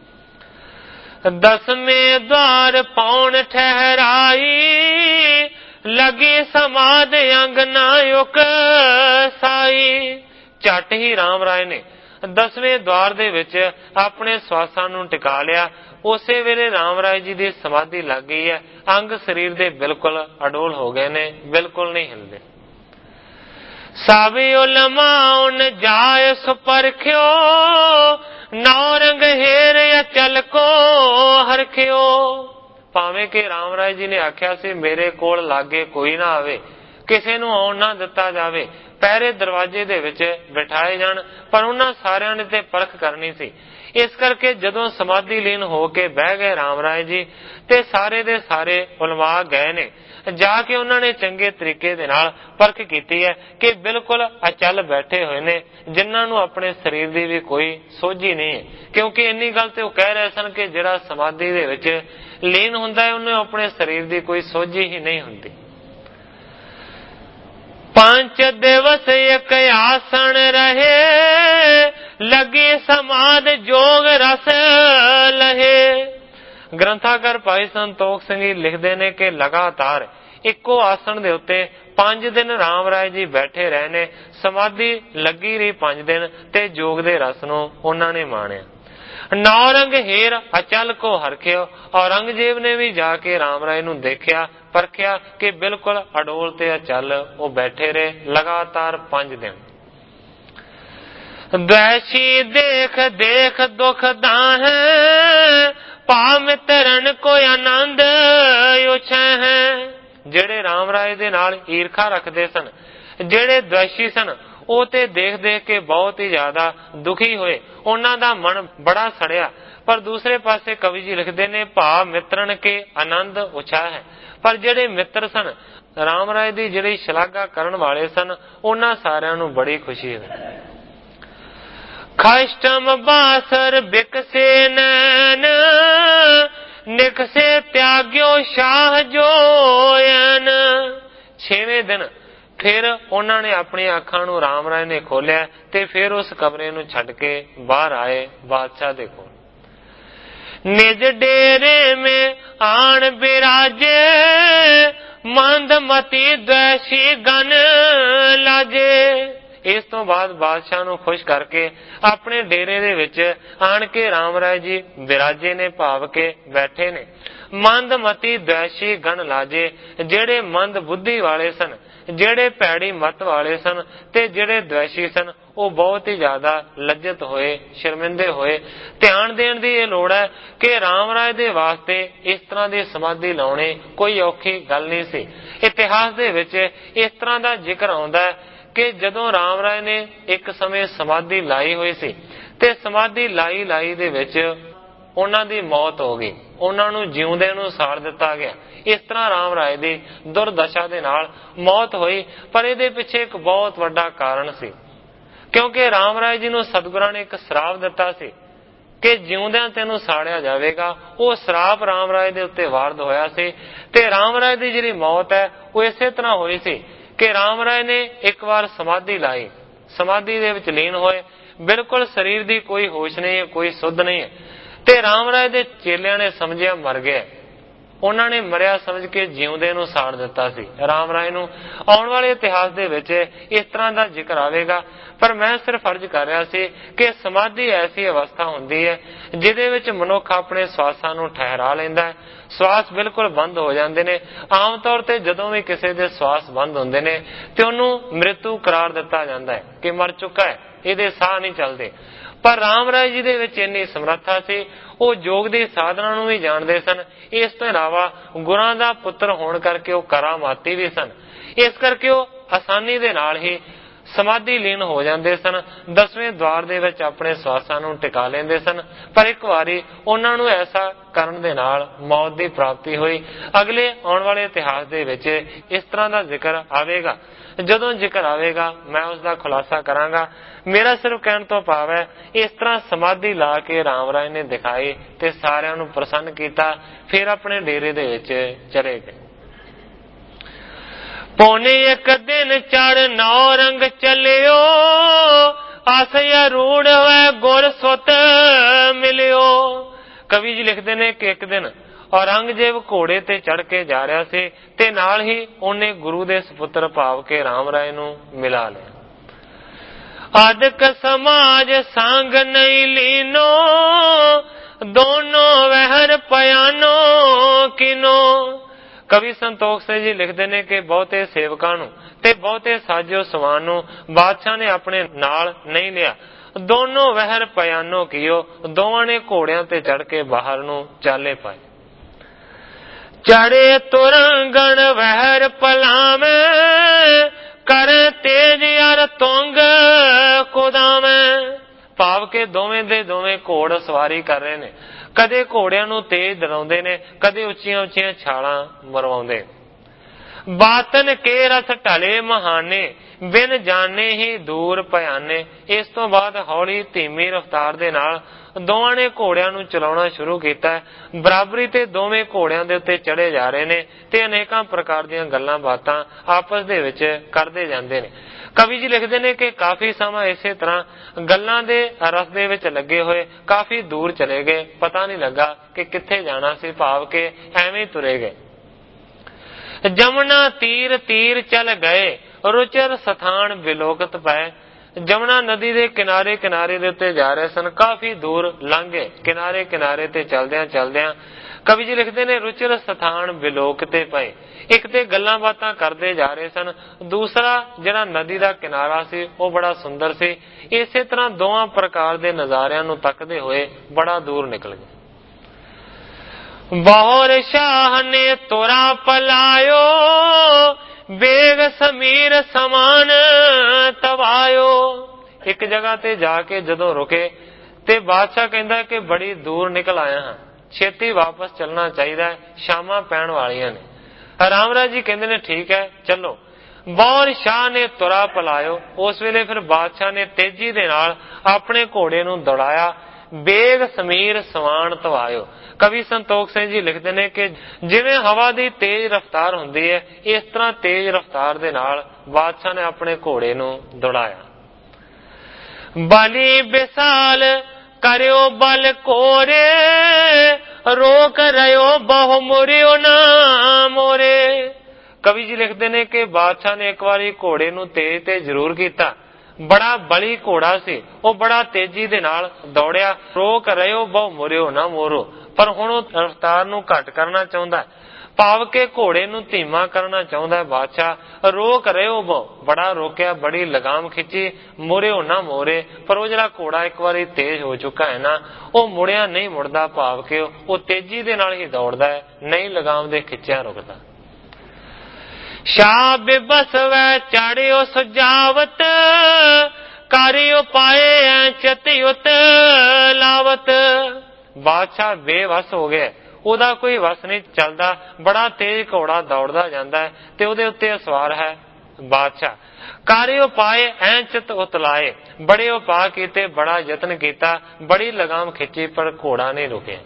Speaker 1: 10ਵੇਂ ਦਵਾਰ ਪੌਣ ਠਹਿਰਾਈ, ਲਗੀ ਸਮਾਧ ਅੰਗ ਨਾ ਉਕ ਸਾਈ। ਝੱਟ ਹੀ ਰਾਮ ਰਾਏ ਨੇ 10ਵੇਂ ਦਵਾਰ ਦੇ ਵਿੱਚ ਆਪਣੇ ਸਵਾਸਾਂ ਨੂੰ ਟਿਕਾ ਲਿਆ। ਉਸੇ ਵੇਲੇ ਰਾਮ ਰਾਏ ਜੀ ਦੀ ਸਮਾਧੀ ਲੱਗ ਗਈ ਹੈ। ਅੰਗ ਸਰੀਰ ਦੇ ਬਿਲਕੁਲ ਅਡੋਲ ਹੋ ਗਏ ਨੇ, ਬਿਲਕੁਲ ਨਹੀਂ ਹਿਲਦੇ। सावी उलमा उन जाय सुपरख्यो, नौ रंग हेर अचल को हरख्यो। ਭਾਵੇਂ ਕਿ ਰਾਮ ਰਾਏ ਜੀ ਨੇ ਆਖਿਆ ਸੀ ਮੇਰੇ ਕੋਲ ਲਾਗੇ ਕੋਈ ਨਾ ਆਵੇ, ਕਿਸੇ ਨੂੰ ਆਉਣ ਨਾ ਦਿੱਤਾ ਜਾਵੇ, ਪਹਿਰੇ ਦਰਵਾਜ਼ੇ ਦੇ ਵਿੱਚ ਬਿਠਾਏ ਜਾਣ, ਪਰ ਉਹਨਾਂ ਸਾਰਿਆਂ ਨੇ ਤੇ ਪਰਖ ਕਰਨੀ ਸੀ। ਇਸ ਕਰਕੇ ਜਦੋਂ ਸਮਾਧੀ ਲੀਨ ਹੋ ਕੇ ਬਹਿ ਗਏ ਰਾਮ ਰਾਏ ਜੀ, ਤੇ ਸਾਰੇ ਦੇ ਸਾਰੇ ਉਲਮਾ ਗਏ ਨੇ, ਜਾ ਕੇ ਉਹਨਾਂ ਨੇ ਚੰਗੇ ਤਰੀਕੇ ਦੇ ਨਾਲ ਪਰਖ ਕੀਤੀ ਹੈ ਕਿ ਬਿਲਕੁਲ ਅਚਲ ਬੈਠੇ ਹੋਏ ਨੇ, ਜਿਨ੍ਹਾਂ ਨੂੰ ਆਪਣੇ ਸਰੀਰ ਦੀ ਵੀ ਕੋਈ ਸੋਝੀ ਨਹੀਂ ਹੈ। ਕਿਉਂਕਿ ਇੰਨੀ ਗੱਲ ਤੇ ਉਹ ਕਹਿ ਰਹੇ ਸਨ ਕਿ ਜਿਹੜਾ ਸਮਾਧੀ ਦੇ ਵਿੱਚ ਲੀਨ ਹੁੰਦਾ ਹੈ ਉਹਨੂੰ ਆਪਣੇ ਸਰੀਰ ਦੀ ਕੋਈ ਸੋਝੀ ਹੀ ਨਹੀਂ ਹੁੰਦੀ। पांच दिवस एक आसन रहे, लगी समाध जोग रस लहे। ग्रंथाकार भाई संतोख ਸਿੰਘ ਜੀ ਲਿਖਦੇ ਨੇ ਕਿ ਲਗਾਤਾਰ ਇੱਕੋ ਆਸਣ ਦੇ ਉੱਤੇ 5 ਦਿਨ ਰਾਮ ਰਾਏ ਜੀ ਬੈਠੇ ਰਹੇ ਨੇ, ਸਮਾਧੀ ਲੱਗੀ ਰਹੀ 5 ਦਿਨ, ਤੇ ਜੋਗ ਦੇ ਰਸ ਨੂੰ ਉਹਨਾਂ ਨੇ ਮਾਣਿਆ। ਨੌ ਰੰਗ ਹੇਰ ਅਚਲ ਕੋ ਹਰਖਿਓ, ਔਰੰਗਜ਼ੇਬ ਨੇ ਵੀ ਜਾ ਕੇ ਰਾਮ ਰਾਏ ਨੂੰ ਦੇਖਿਆ, ਪਰਖਿਆ ਕਿ ਬਿਲਕੁਲ ਅਡੋਲ ਤੇ ਅਚਲ ਉਹ ਬੈਠੇ ਰਹੇ ਲਗਾਤਾਰ 5 ਦਿਨ। ਦਵੈਸ਼ੀ ਦੇਖ ਦੇਖ ਦੁਖ ਦਾਹੈ, ਭਾ ਮਿਤਰਨ ਕੋ ਆਨੰਦ ਉਛੈ ਹੈ। ਜਿਹੜੇ ਰਾਮ ਰਾਏ ਦੇ ਨਾਲ ਈਰਖਾ ਰੱਖਦੇ ਸਨ, ਜਿਹੜੇ ਦਵੈਸ਼ੀ ਸਨ, ਉਹ ਤੇ ਦੇਖ ਦੇਖ ਕੇ ਬਹੁਤ ਹੀ ਜ਼ਿਆਦਾ ਦੁਖੀ ਹੋਏ, ਉਹਨਾਂ ਦਾ ਮਨ ਬੜਾ ਸੜਿਆ। ਪਰ ਦੂਸਰੇ ਪਾਸੇ ਕਵੀ ਜੀ ਲਿਖਦੇ ਨੇ ਭਾ ਮਿਤਰਨ ਕੇ ਆਨੰਦ ਉਛਾ ਹੈ, ਪਰ ਜਿਹੜੇ ਮਿੱਤਰ ਸਨ ਰਾਮ ਰਾਏ ਦੀ ਜਿਹੜੀ ਸ਼ਲਾਘਾ ਕਰਨ ਵਾਲੇ ਸਨ, ਉਹਨਾਂ ਸਾਰਿਆਂ ਨੂੰ ਬੜੀ ਖੁਸ਼ੀ ਹੋਈ। ਖਸ਼ਟਮ ਬਾਸਰ ਬਿਕਸੇ ਨੈਣ, ਨਿਕਸੇ ਤਿਆਗਿਓ ਸ਼ਾਹ ਜੋਇਨ। 6ਵੇਂ ਦਿਨ ਫਿਰ ਉਹਨਾਂ ਨੇ ਆਪਣੀਆਂ ਅੱਖਾਂ ਨੂੰ ਰਾਮ ਰਾਏ ਨੇ ਖੋਲਿਆ, ਤੇ ਫਿਰ ਉਸ ਕਮਰੇ ਨੂੰ ਛੱਡ ਕੇ ਬਾਹਰ ਆਏ ਬਾਦਸ਼ਾਹ ਦੇ ਕੋਲ। ਨਿਜ ਡੇਰੇ ਮੇ ਆਣ ਬਿਰਾਜੇ, ਮੰਦਮਤੀ ਦਵੈਸ਼ੀ ਗਨ ਲਾਜੇ। ਇਸ ਤੋਂ ਬਾਅਦ ਬਾਦਸ਼ਾਹ ਨੂੰ ਖੁਸ਼ ਕਰਕੇ ਆਪਣੇ ਡੇਰੇ ਦੇ ਵਿੱਚ ਆਣ ਕੇ ਰਾਮ ਰਾਏ ਜੀ ਬਿਰਾਜੇ ਨੇ, ਭਾਵ ਕੇ ਬੈਠੇ ਨੇ। ਮੰਦਮਤੀ ਦਵੈਸ਼ੀ ਗਨ ਲਾਜੇ, ਜਿਹੜੇ ਮੰਦ ਬੁੱਧੀ ਵਾਲੇ ਸਨ, ਜਿਹੜੇ ਭੈੜੀ ਮਤ ਵਾਲੇ ਸਨ, ਤੇ ਜਿਹੜੇ ਦਵੈਸ਼ੀ ਸਨ, ਉਹ ਬਹੁਤ ਹੀ ਜ਼ਿਆਦਾ ਲੱਜਤ ਹੋਏ, ਸ਼ਰਮਿੰਦੇ ਹੋਏ। ਧਿਆਨ ਦੇਣ ਦੀ ਇਹ ਲੋੜ ਹੈ ਕਿ ਰਾਮ ਰਾਏ ਦੇ ਵਾਸਤੇ ਇਸ ਤਰ੍ਹਾਂ ਦੀ ਸਮਾਧੀ ਲਾਉਣੀ ਕੋਈ ਔਖੀ ਗੱਲ ਨਹੀਂ ਸੀ। ਇਤਿਹਾਸ ਦੇ ਵਿੱਚ ਇਸ ਤਰ੍ਹਾਂ ਦਾ ਜ਼ਿਕਰ ਆਉਂਦਾ ਹੈ ਕਿ ਜਦੋਂ ਰਾਮ ਰਾਏ ਨੇ ਇੱਕ ਸਮੇਂ ਸਮਾਧੀ ਲਾਈ ਹੋਈ ਸੀ, ਤੇ ਸਮਾਧੀ ਲਾਈ ਦੇ ਵਿੱਚ ਉਹਨਾਂ ਦੀ ਮੌਤ ਹੋ ਗਈ, ਉਹਨਾਂ ਨੂੰ ਜਿਉਂਦੇ ਨੂੰ ਸਾੜ ਦਿੱਤਾ ਗਿਆ। ਇਸ ਤਰ੍ਹਾਂ ਰਾਮ ਰਾਏ ਦੀ ਦੁਰਦਸ਼ਾ ਦੇ ਨਾਲ ਮੌਤ ਹੋਈ। ਪਰ ਇਹਦੇ ਪਿੱਛੇ ਇੱਕ ਬਹੁਤ ਵੱਡਾ ਕਾਰਨ ਸੀ, ਕਿਉਂਕਿ ਰਾਮ ਰਾਏ ਜੀ ਨੂੰ ਸਤਿਗੁਰਾਂ ਨੇ ਇੱਕ ਸ਼ਰਾਪ ਦਿੱਤਾ ਸੀ ਕਿ ਜਿਉਂਦਿਆਂ ਤੈਨੂੰ ਸਾੜਿਆ ਜਾਵੇਗਾ। ਉਹ ਸ਼ਰਾਪ ਰਾਮ ਰਾਏ ਦੇ ਉੱਤੇ ਵਾਰਦ ਹੋਇਆ ਸੀ, ਤੇ ਰਾਮ ਰਾਏ ਦੀ ਜਿਹੜੀ ਮੌਤ ਹੈ ਉਹ ਇਸੇ ਤਰ੍ਹਾਂ ਹੋਈ ਸੀ ਕਿ ਰਾਮ ਰਾਏ ਨੇ ਇੱਕ ਵਾਰ ਸਮਾਧੀ ਲਾਈ, ਸਮਾਧੀ ਦੇ ਵਿੱਚ ਲੀਨ ਹੋਏ, ਬਿਲਕੁਲ ਸਰੀਰ ਦੀ ਕੋਈ ਹੋਸ਼ ਨਹੀਂ ਹੈ, ਕੋਈ ਸੁੱਧ ਨਹੀਂ ਹੈ। ਤੇ ਰਾਮ ਰਾਏ ਦੇ ਚੇਲਿਆਂ ਨੇ ਸਮਝਿਆ ਮਰ ਗਿਆ, ਉਹਨਾਂ ਨੇ ਮਰਿਆ ਸਮਝ ਕੇ ਜਿਉਂਦੇ ਨੂੰ ਸਾੜ ਦਿੱਤਾ ਸੀ ਰਾਮ ਰਾਏ ਨੂੰ। ਆਉਣ ਵਾਲੇ ਇਤਿਹਾਸ ਦੇ ਵਿੱਚ ਇਸ ਤਰ੍ਹਾਂ ਦਾ ਜ਼ਿਕਰ ਆਵੇਗਾ, ਪਰ ਮੈਂ ਸਿਰਫ ਅਰਜ਼ ਕਰ ਰਿਹਾ ਸੀ ਕਿ ਸਮਾਧੀ ਐਸੀ ਅਵਸਥਾ ਹੁੰਦੀ ਹੈ ਜਿਹਦੇ ਵਿੱਚ ਮਨੁੱਖ ਆਪਣੇ ਸਵਾਸਾਂ ਨੂੰ ਠਹਿਰਾ ਲੈਂਦਾ ਹੈ। ਸਵਾਸ ਬਿਲਕੁਲ ਬੰਦ ਹੋ ਜਾਂਦੇ ਨੇ। ਆਮ ਤੌਰ ਤੇ ਜਦੋਂ ਵੀ ਕਿਸੇ ਦੇ ਸਵਾਸ ਬੰਦ ਹੁੰਦੇ ਨੇ ਤੇ ਉਹਨੂੰ ਮ੍ਰਿਤੂ ਕਰਾਰ ਦਿੱਤਾ ਜਾਂਦਾ ਹੈ ਕਿ ਮਰ ਚੁੱਕਾ ਹੈ, ਇਹਦੇ ਸਾਹ ਨਹੀਂ ਚੱਲਦੇ। ਪਰ ਰਾਮ ਰਾਏ ਜੀ ਦੇ ਵਿੱਚ ਇੰਨੀ ਸਮਰੱਥਾ ਸੀ, ਉਹ ਯੋਗ ਦੀ ਸਾਧਨਾ ਨੂੰ ਵੀ ਜਾਣਦੇ ਸਨ। ਇਸ ਤੋਂ ਇਲਾਵਾ ਗੁਰਾਂ ਦਾ ਪੁੱਤਰ ਹੋਣ ਕਰਕੇ ਉਹ ਕਰਾਮਾਤੀ ਵੀ ਸਨ। ਇਸ ਕਰਕੇ ਉਹ ਆਸਾਨੀ ਦੇ ਨਾਲ ਹੀ ਸਮਾਧੀ ਲੀਨ ਹੋ ਜਾਂਦੇ ਸਨ, 10ਵੇਂ ਦਵਾਰ ਦੇ ਵਿੱਚ ਆਪਣੇ ਸਵਾਸਾਂ ਨੂੰ ਟਿਕਾ ਲੈਂਦੇ ਸਨ। ਪਰ ਇੱਕ ਵਾਰੀ ਉਹਨਾਂ ਨੂੰ ਐਸਾ ਕਰਨ ਦੇ ਨਾਲ ਮੌਤ ਦੀ ਪ੍ਰਾਪਤੀ ਹੋਈ। ਅਗਲੇ ਆਉਣ ਵਾਲੇ ਇਤਿਹਾਸ ਦੇ ਵਿੱਚ ਇਸ ਤਰ੍ਹਾਂ ਦਾ ਜ਼ਿਕਰ ਆਵੇਗਾ। ਜਦੋਂ ਜ਼ਿਕਰ ਆਵੇਗਾ ਮੈਂ ਉਸ ਦਾ ਖੁਲਾਸਾ ਕਰਾਂਗਾ। ਮੇਰਾ ਸਿਰਫ ਕਹਿਣ ਤੋਂ ਭਾਵ ਹੈ ਇਸ ਤਰ੍ਹਾਂ ਸਮਾਧੀ ਲਾ ਕੇ ਰਾਮ ਰਾਏ ਨੇ ਦਿਖਾਈ ਤੇ ਸਾਰਿਆਂ ਨੂੰ ਪ੍ਰਸੰਨ ਕੀਤਾ। ਫਿਰ ਆਪਣੇ ਡੇਰੇ ਦੇ ਵਿੱਚ ਚਲੇ ਗਏ। ਪੌਣੇ ਇੱਕ ਦਿਨ ਚੜ ਨੌ ਰੰਗ ਚੱਲਿਓ, ਆਸਿਆ ਰੂੜ ਹੋਏ ਗੁਰ ਸੁਤ ਮਿਲਿਓ। ਕਵੀ ਜੀ ਲਿਖਦੇ ਨੇ ਕਿ ਇੱਕ ਦਿਨ ਔਰੰਗਜ਼ੇਬ ਘੋੜੇ ਤੇ ਚੜ ਕੇ ਜਾ ਰਿਹਾ ਸੀ, ਤੇ ਨਾਲ ਹੀ ਉਹਨੇ ਗੁਰੂ ਦੇ ਸਪੁੱਤਰ ਭਾਵ ਕੇ ਰਾਮ ਰਾਏ ਨੂੰ ਮਿਲਾ ਲਿਆ। ਆਦਿਕ ਸਮਾਜ ਸੰਗ ਨਹੀਂ ਲੀਨੋ, ਦੋਨੋਂ ਵਹਿਰ ਪਿਆਨੋ ਕਿਨੋ। ਕਵੀ ਸੰਤੋਖ ਸਿੰਘ ਜੀ ਲਿਖਦੇ ਨੇ ਕਿ ਬਹੁਤੇ ਸੇਵਕਾਂ ਨੂੰ ਤੇ ਬਹੁਤੇ ਸਾਜੋ ਸਮਾਨ ਨੂੰ ਬਾਦਸ਼ਾਹ ਨੇ ਆਪਣੇ ਨਾਲ ਨਹੀਂ ਲਿਆ। ਦੋਨੋਂ ਵਹਿਰ ਪਿਆਨੋ ਕੀਓ, ਦੋਵਾਂ ਨੇ ਘੋੜਿਆਂ ਤੇ ਚੜ ਕੇ ਬਾਹਰ ਨੂੰ ਚਾਲੇ ਪਾਏ। ਚੜੇ ਤੁਰੰਗਣ ਵਹਿਰ ਪਲਾਵੇਂ, ਕਰ ਤੇਜ ਅਰ ਤੁੰਗ ਕੁਦਾਵੇਂ। ਭਾਵ ਕੇ ਦੋਵੇਂ ਦੇ ਦੋਵੇਂ ਘੋੜ ਸਵਾਰੀ ਕਰ ਰਹੇ ਨੇ। ਕਦੇ ਘੋੜਿਆਂ ਨੂੰ ਤੇਜ਼ ਦੜਾਉਂਦੇ ਨੇ, ਕਦੇ ਉੱਚੀਆਂ ਉੱਚੀਆਂ ਛਾਲਾਂ ਮਰਵਾਉਂਦੇ। ਬਾਤਨ ਕੇ ਰਥ ਢਲੇ ਮਹਾਨੇ, ਬਿਨ ਜਾਣੇ ਹੀ ਦੂਰ ਭਿਆਨੇ। ਇਸ ਤੋਂ ਬਾਅਦ ਹੌਲੀ ਧੀਮੀ ਰਫ਼ਤਾਰ ਦੇ ਨਾਲ ਦੋਵਾਂ ਨੇ ਘੋੜਿਆਂ ਨੂੰ ਚਲਾਉਣਾ ਸ਼ੁਰੂ ਕੀਤਾ। ਬਰਾਬਰੀ ਤੇ ਦੋਵੇਂ ਘੋੜਿਆਂ ਦੇ ਉੱਤੇ ਚੜੇ ਜਾ ਰਹੇ ਨੇ ਤੇ ਅਨੇਕਾਂ ਪ੍ਰਕਾਰ ਦੀਆਂ ਗੱਲਾਂ ਬਾਤਾਂ ਆਪਸ ਦੇ ਵਿੱਚ ਕਰਦੇ ਜਾਂਦੇ ਨੇ। ਕਵੀ ਜੀ ਲਿਖਦੇ ਨੇ ਕਿ ਕਾਫੀ ਸਮਾਂ ਇਸੇ ਤਰ੍ਹਾਂ ਗੱਲਾਂ ਦੇ ਰਸ ਦੇ ਵਿੱਚ ਲੱਗੇ ਹੋਏ ਕਾਫੀ ਦੂਰ ਚਲੇ ਗਏ। ਪਤਾ ਨਹੀਂ ਲੱਗਾ ਕਿ ਕਿੱਥੇ ਜਾਣਾ ਸੀ, ਭਾਵ ਕਿ ਐਵੇਂ ਤੁਰੇ ਗਏ। ਜਮਨਾ ਤੀਰ ਤੀਰ ਚਲ ਗਏ, ਰੁਚਰ ਸਥਾਨ ਬਿਲੋਕਤ ਪਏ। ਜਮਨਾ ਨਦੀ ਦੇ ਕਿਨਾਰੇ ਕਿਨਾਰੇ ਦੇ ਉੱਤੇ ਜਾ ਰਹੇ ਸਨ, ਕਾਫੀ ਦੂਰ ਲੰਘ ਗਏ। ਕਿਨਾਰੇ ਕਿਨਾਰੇ ਤੇ ਚਲਦਿਆਂ ਚਲਦਿਆਂ ਕਵੀ ਜੀ ਲਿਖਦੇ ਨੇ ਰੁਚਰ ਸਥਾਨ ਬਿਲੋਕਤੇ ਪਏ। ਇੱਕ ਤੇ ਗੱਲਾਂ ਬਾਤਾਂ ਕਰਦੇ ਜਾ ਰਹੇ ਸਨ, ਦੂਸਰਾ ਜਿਹੜਾ ਨਦੀ ਦਾ ਕਿਨਾਰਾ ਸੀ ਉਹ ਬੜਾ ਸੁੰਦਰ ਸੀ। ਇਸੇ ਤਰ੍ਹਾਂ ਦੋਵਾਂ ਪ੍ਰਕਾਰ ਦੇ ਨਜ਼ਾਰਿਆਂ ਨੂੰ ਤੱਕਦੇ ਹੋਏ ਬੜਾ ਦੂਰ ਨਿਕਲ ਗਏ। ਬਹੁਰ ਸ਼ਾਹ ਨੇ ਤੋਰਾ ਪਲਾਇਓ, ਬੇਗ ਸਮੀਰ ਸਮਾਨ ਤਵਾਇਓ। ਇੱਕ ਜਗ੍ਹਾ ਤੇ ਜਾ ਕੇ ਜਦੋਂ ਰੁਕੇ ਤੇ ਬਾਦਸ਼ਾਹ ਕਹਿੰਦਾ ਕਿ ਬੜੀ ਦੂਰ ਨਿਕਲ ਆਇਆ ਹਾਂ, ਛੇਤੀ ਵਾਪਸ ਚੱਲਣਾ ਚਾਹੀਦਾ ਹੈ, ਸ਼ਾਮਾਂ ਪੈਣ ਵਾਲੀਆਂ ਨੇ। ਰਾਮ ਰਾਜ ਜੀ ਕਹਿੰਦੇ ਨੇ ਠੀਕ ਹੈ ਚਲੋ। ਬਹੁਰ ਸ਼ਾਹ ਨੇ ਤੁਰਾ ਪਲਾਇਓ। ਉਸ ਵੇਲੇ ਫਿਰ ਬਾਦਸ਼ਾਹ ਨੇ ਤੇਜ਼ੀ ਦੇ ਨਾਲ ਆਪਣੇ ਘੋੜੇ ਨੂੰ ਦੌੜਾਇਆ। ਬੇਗ ਸਮੀਰ ਸਵਾਨ ਤਵਾਇਓ। ਕਵੀ ਸੰਤੋਖ ਸਿੰਘ ਜੀ ਲਿਖਦੇ ਨੇ ਕਿ ਜਿਵੇਂ ਹਵਾ ਦੀ ਤੇਜ਼ ਰਫ਼ਤਾਰ ਹੁੰਦੀ ਹੈ, ਇਸ ਤਰ੍ਹਾਂ ਤੇਜ਼ ਰਫ਼ਤਾਰ ਦੇ ਨਾਲ ਬਾਦਸ਼ਾਹ ਨੇ ਆਪਣੇ ਘੋੜੇ ਨੂੰ ਦੌੜਾਇਆ। ਬਲੀ ਵਿਸਾਲ ਕਰਿਓ ਬਲ ਕੋਰੇ, ਰੋਕ ਰਿਓ ਬਹੁ ਮੁਰਿਓ ਨਾ ਮੋਰੇ। ਕਵੀ ਜੀ ਲਿਖਦੇ ਨੇ ਕਿ ਬਾਦਸ਼ਾਹ ਨੇ ਇੱਕ ਵਾਰੀ ਘੋੜੇ ਨੂੰ ਤੇਜ਼ ਤੇ ਜ਼ਰੂਰ ਕੀਤਾ। ਬੜਾ ਬਲੀ ਘੋੜਾ ਸੀ, ਉਹ ਬੜਾ ਤੇਜ਼ੀ ਦੇ ਨਾਲ ਦੌੜਿਆ। ਰੋਕ ਰਿਓ ਬਹੁ ਮੁਰਿਓ ਨਾ ਮੋਰੋ, ਪਰ ਹੁਣ ਉਹ ਰਫ਼ਤਾਰ ਨੂੰ ਘੱਟ ਕਰਨਾ ਚਾਹੁੰਦਾ, ਭਾਵ ਕੇ ਘੋੜੇ ਨੂੰ ਧੀਮਾ ਕਰਨਾ ਚਾਹੁੰਦਾ ਬਾਦਸ਼ਾਹ। ਰੋਕ ਰਿਓ ਬਹੁ, ਬੜਾ ਰੋਕਿਆ, ਬੜੀ ਲਗਾਮ ਖਿੱਚੀ। ਮੁਰਿਓ ਨਾ ਮੋਰੇ, ਪਰ ਉਹ ਜਿਹੜਾ ਘੋੜਾ ਇੱਕ ਵਾਰੀ ਤੇਜ਼ ਹੋ ਚੁੱਕਾ ਹੈ ਨਾ, ਉਹ ਮੁੜਿਆ ਨਹੀਂ ਮੁੜਦਾ, ਭਾਵ ਕੇ ਉਹ ਤੇਜ਼ੀ ਦੇ ਨਾਲ ਹੀ ਦੌੜਦਾ ਹੈ, ਨਹੀਂ ਲਗਾਮ ਦੇ ਖਿੱਚਿਆ ਰੁਕਦਾ। ਸ਼ਾਹ ਬਿਬਸ ਵੈ ਚਾੜਿਓ ਸਜਾਵਤ, ਕਰਿਓ ਪਾਏ ਐ ਚਤਿਉਤ ਲਾਵਤ। ਬਾਦਸ਼ਾਹ ਬੇਵਸ ਹੋ ਗਿਆ, ਉਹਦਾ ਕੋਈ ਵਸ ਨਹੀਂ ਚੱਲਦਾ। ਬੜਾ ਤੇਜ਼ ਘੋੜਾ ਦੌੜਦਾ ਜਾਂਦਾ ਹੈ ਤੇ ਉਹਦੇ ਉੱਤੇ ਸਵਾਰ ਹੈ ਬਾਦਸ਼ਾਹ। ਕਰਿਓ ਪਾਏ ਐ ਚਿਤ ਉਤਲਾਏ, ਬੜੇ ਉਪਾਅ ਕੀਤੇ, ਬੜਾ ਯਤਨ ਕੀਤਾ, ਬੜੀ ਲਗਾਮ ਖਿੱਚੀ, ਪਰ ਘੋੜਾ ਨਹੀਂ ਰੁਕਿਆ।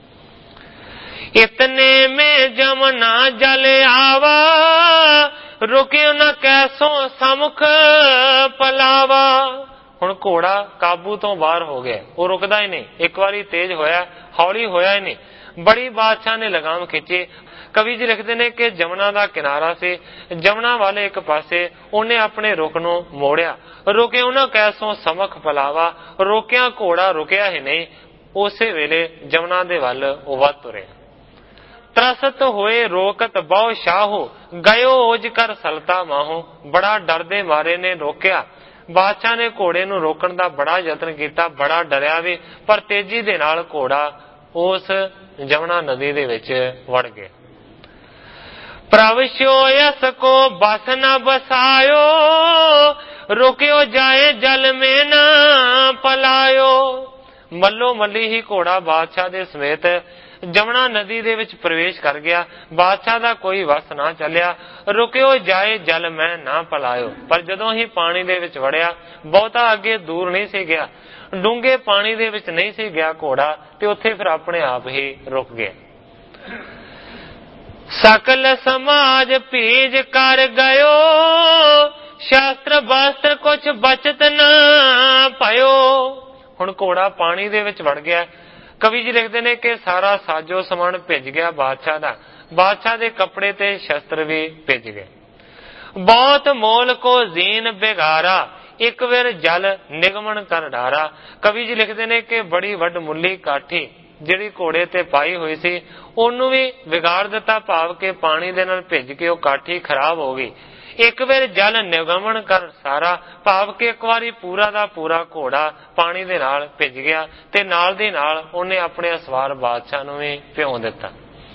Speaker 1: ਇਤਨੇ में जमना जल आवा, रुकियो न कैसो समुख पलावा। ਹੁਣ ਘੋੜਾ ਕਾਬੂ ਤੋਂ ਬਾਹਰ ਹੋ ਗਿਆ, ਉਹ ਰੁਕਦਾ ਹੀ ਨਹੀਂ। ਇੱਕ ਵਾਰੀ ਤੇਜ਼ ਹੋਇਆ, ਹੌਲੀ ਹੋਇਆ ਹੀ ਨਹੀਂ। ਬੜੀ ਬਾਦਸ਼ਾਹ ਨੇ ਲਗਾਮ ਖਿੱਚੀ। ਕਵੀ ਜੀ ਲਿਖਦੇ ਨੇ ਕਿ ਜਮਨਾ ਦਾ ਕਿਨਾਰਾ ਸੀ, ਜਮਨਾ ਵਾਲੇ ਇੱਕ ਪਾਸੇ ਉਹਨੇ ਆਪਣੇ ਰੁਖ ਨੂੰ ਮੋੜਿਆ। ਰੁਕੇ ਉਹਨਾਂ ਕੈਸੋਂ ਸਮਖ ਪਲਾਵਾ, ਰੋਕਿਆ ਘੋੜਾ ਰੁਕਿਆ ਹੀ ਨਹੀਂ। ਉਸੇ ਵੇਲੇ ਜਮਨਾ ਦੇ ਵੱਲ ਉਹ ਵੱਧ ਤੁਰਿਆ। ਤਰਸਤ ਹੋਏ ਰੋਕਤ ਬਹੁ ਸ਼ਾਹੋ, ਗਇਓ ਓਜ ਕਰ ਸਲਤਾ ਮਾਹੋ। ਬੜਾ ਡਰਦੇ ਮਾਰੇ ਨੇ ਰੋਕਿਆ। ਬਾਦਸ਼ਾਹ ਨੇ ਘੋੜੇ ਨੂੰ ਰੋਕਣ ਦਾ ਬੜਾ ਯਤਨ ਕੀਤਾ, ਬੜਾ ਡਰਿਆ ਵੀ, ਪਰ ਤੇਜ਼ੀ ਦੇ ਨਾਲ ਘੋੜਾ ਉਸ ਜਮਨਾ ਨਦੀ ਦੇ ਵਿੱਚ ਵੜ ਗਿਆ। ਪ੍ਰਵਸ਼ੋ ਯਸ ਕੋ ਬਸ ਨ ਬਸਾਇਓ, ਰੁਕਿਓ ਜਾਏ ਜਲ ਮੇ ਨ ਪਲਾਇਓ। ਮੱਲੋ ਮੱਲੀ ਹੀ ਘੋੜਾ ਬਾਦਸ਼ਾਹ ਦੇ ਸਮੇਤ ਜਮਨਾ ਨਦੀ ਦੇ ਵਿੱਚ ਪ੍ਰਵੇਸ਼ ਕਰ ਗਿਆ। ਬਾਦਸ਼ਾਹ ਦਾ ਕੋਈ ਵਸ ਨਾ ਚੱਲਿਆ। ਰੁਕਿਓ ਜਾਏ ਜਲ ਮੈਂ ਨਾ ਪਲਾਇਓ, ਪਰ ਜਦੋਂ ਹੀ ਪਾਣੀ ਦੇ ਵਿੱਚ ਵੜਿਆ, ਬਹੁਤਾ ਅੱਗੇ ਦੂਰ ਨਹੀਂ ਸੀ ਗਿਆ, ਡੂੰਘੇ ਪਾਣੀ ਦੇ ਵਿੱਚ ਨਹੀਂ ਸੀ ਗਿਆ ਘੋੜਾ, ਤੇ ਉੱਥੇ ਫਿਰ ਆਪਣੇ ਆਪ ਹੀ ਰੁਕ ਗਿਆ। ਸਕਲ ਸਮਾਜ ਭੀਜ ਕਰ ਗਇਓ, ਸ਼ਾਸਤਰ ਬਾਸਤਰ ਕੁਛ ਬਚਤ ਨਾ ਪਇਓ। ਹੁਣ ਘੋੜਾ ਪਾਣੀ ਦੇ ਵਿੱਚ ਵੜ ਗਿਆ। ਕਵੀ ਜੀ ਲਿਖਦੇ ਨੇ ਕਿ ਸਾਰਾ ਸਾਜੋ ਸਮਾਨ ਭਿੱਜ ਗਿਆ ਬਾਦਸ਼ਾਹ ਦਾ, ਬਾਦਸ਼ਾਹ ਦੇ ਕੱਪੜੇ ਤੇ ਸ਼ਸਤਰ ਵੀ ਭਿੱਜ ਗਏ। ਬਹੁਤ ਮੋਲ ਕੋ ਜ਼ੀਨ ਬਿਗਾਰਾ, ਇੱਕ ਵੇਰ ਜਲ ਨਿਗਮਨ ਕਰ ਡਾਰਾ। ਕਵੀ ਜੀ ਲਿਖਦੇ ਨੇ ਕਿ ਬੜੀ ਵੱਡ ਮੁੱਲੀ ਕਾਠੀ ਜਿਹੜੀ ਘੋੜੇ ਤੇ ਪਾਈ ਹੋਈ ਸੀ ਉਹਨੂੰ ਵੀ ਵਿਗਾੜ ਦਿੱਤਾ, ਭਾਵ ਕਿ ਪਾਣੀ ਦੇ ਨਾਲ ਭਿੱਜ ਕੇ ਉਹ ਕਾਠੀ ਖਰਾਬ ਹੋ ਗਈ। ਇੱਕ ਵਾਰ ਜਲ ਨਿਗਮਨ ਕਰ ਸਾਰਾ, ਭਾਵ ਕਿ ਇੱਕ ਵਾਰੀ ਪੂਰਾ ਦਾ ਪੂਰਾ ਘੋੜਾ ਪਾਣੀ ਦੇ ਨਾਲ ਭਿੱਜ ਗਿਆ ਤੇ ਨਾਲ ਦੀ ਨਾਲ ਉਹਨੇ ਆਪਣੇ ਅਸਵਾਰ ਬਾਦਸ਼ਾਹ ਨੂੰ ਵੀ ਭਿਉਂ ਦਿੱਤਾ।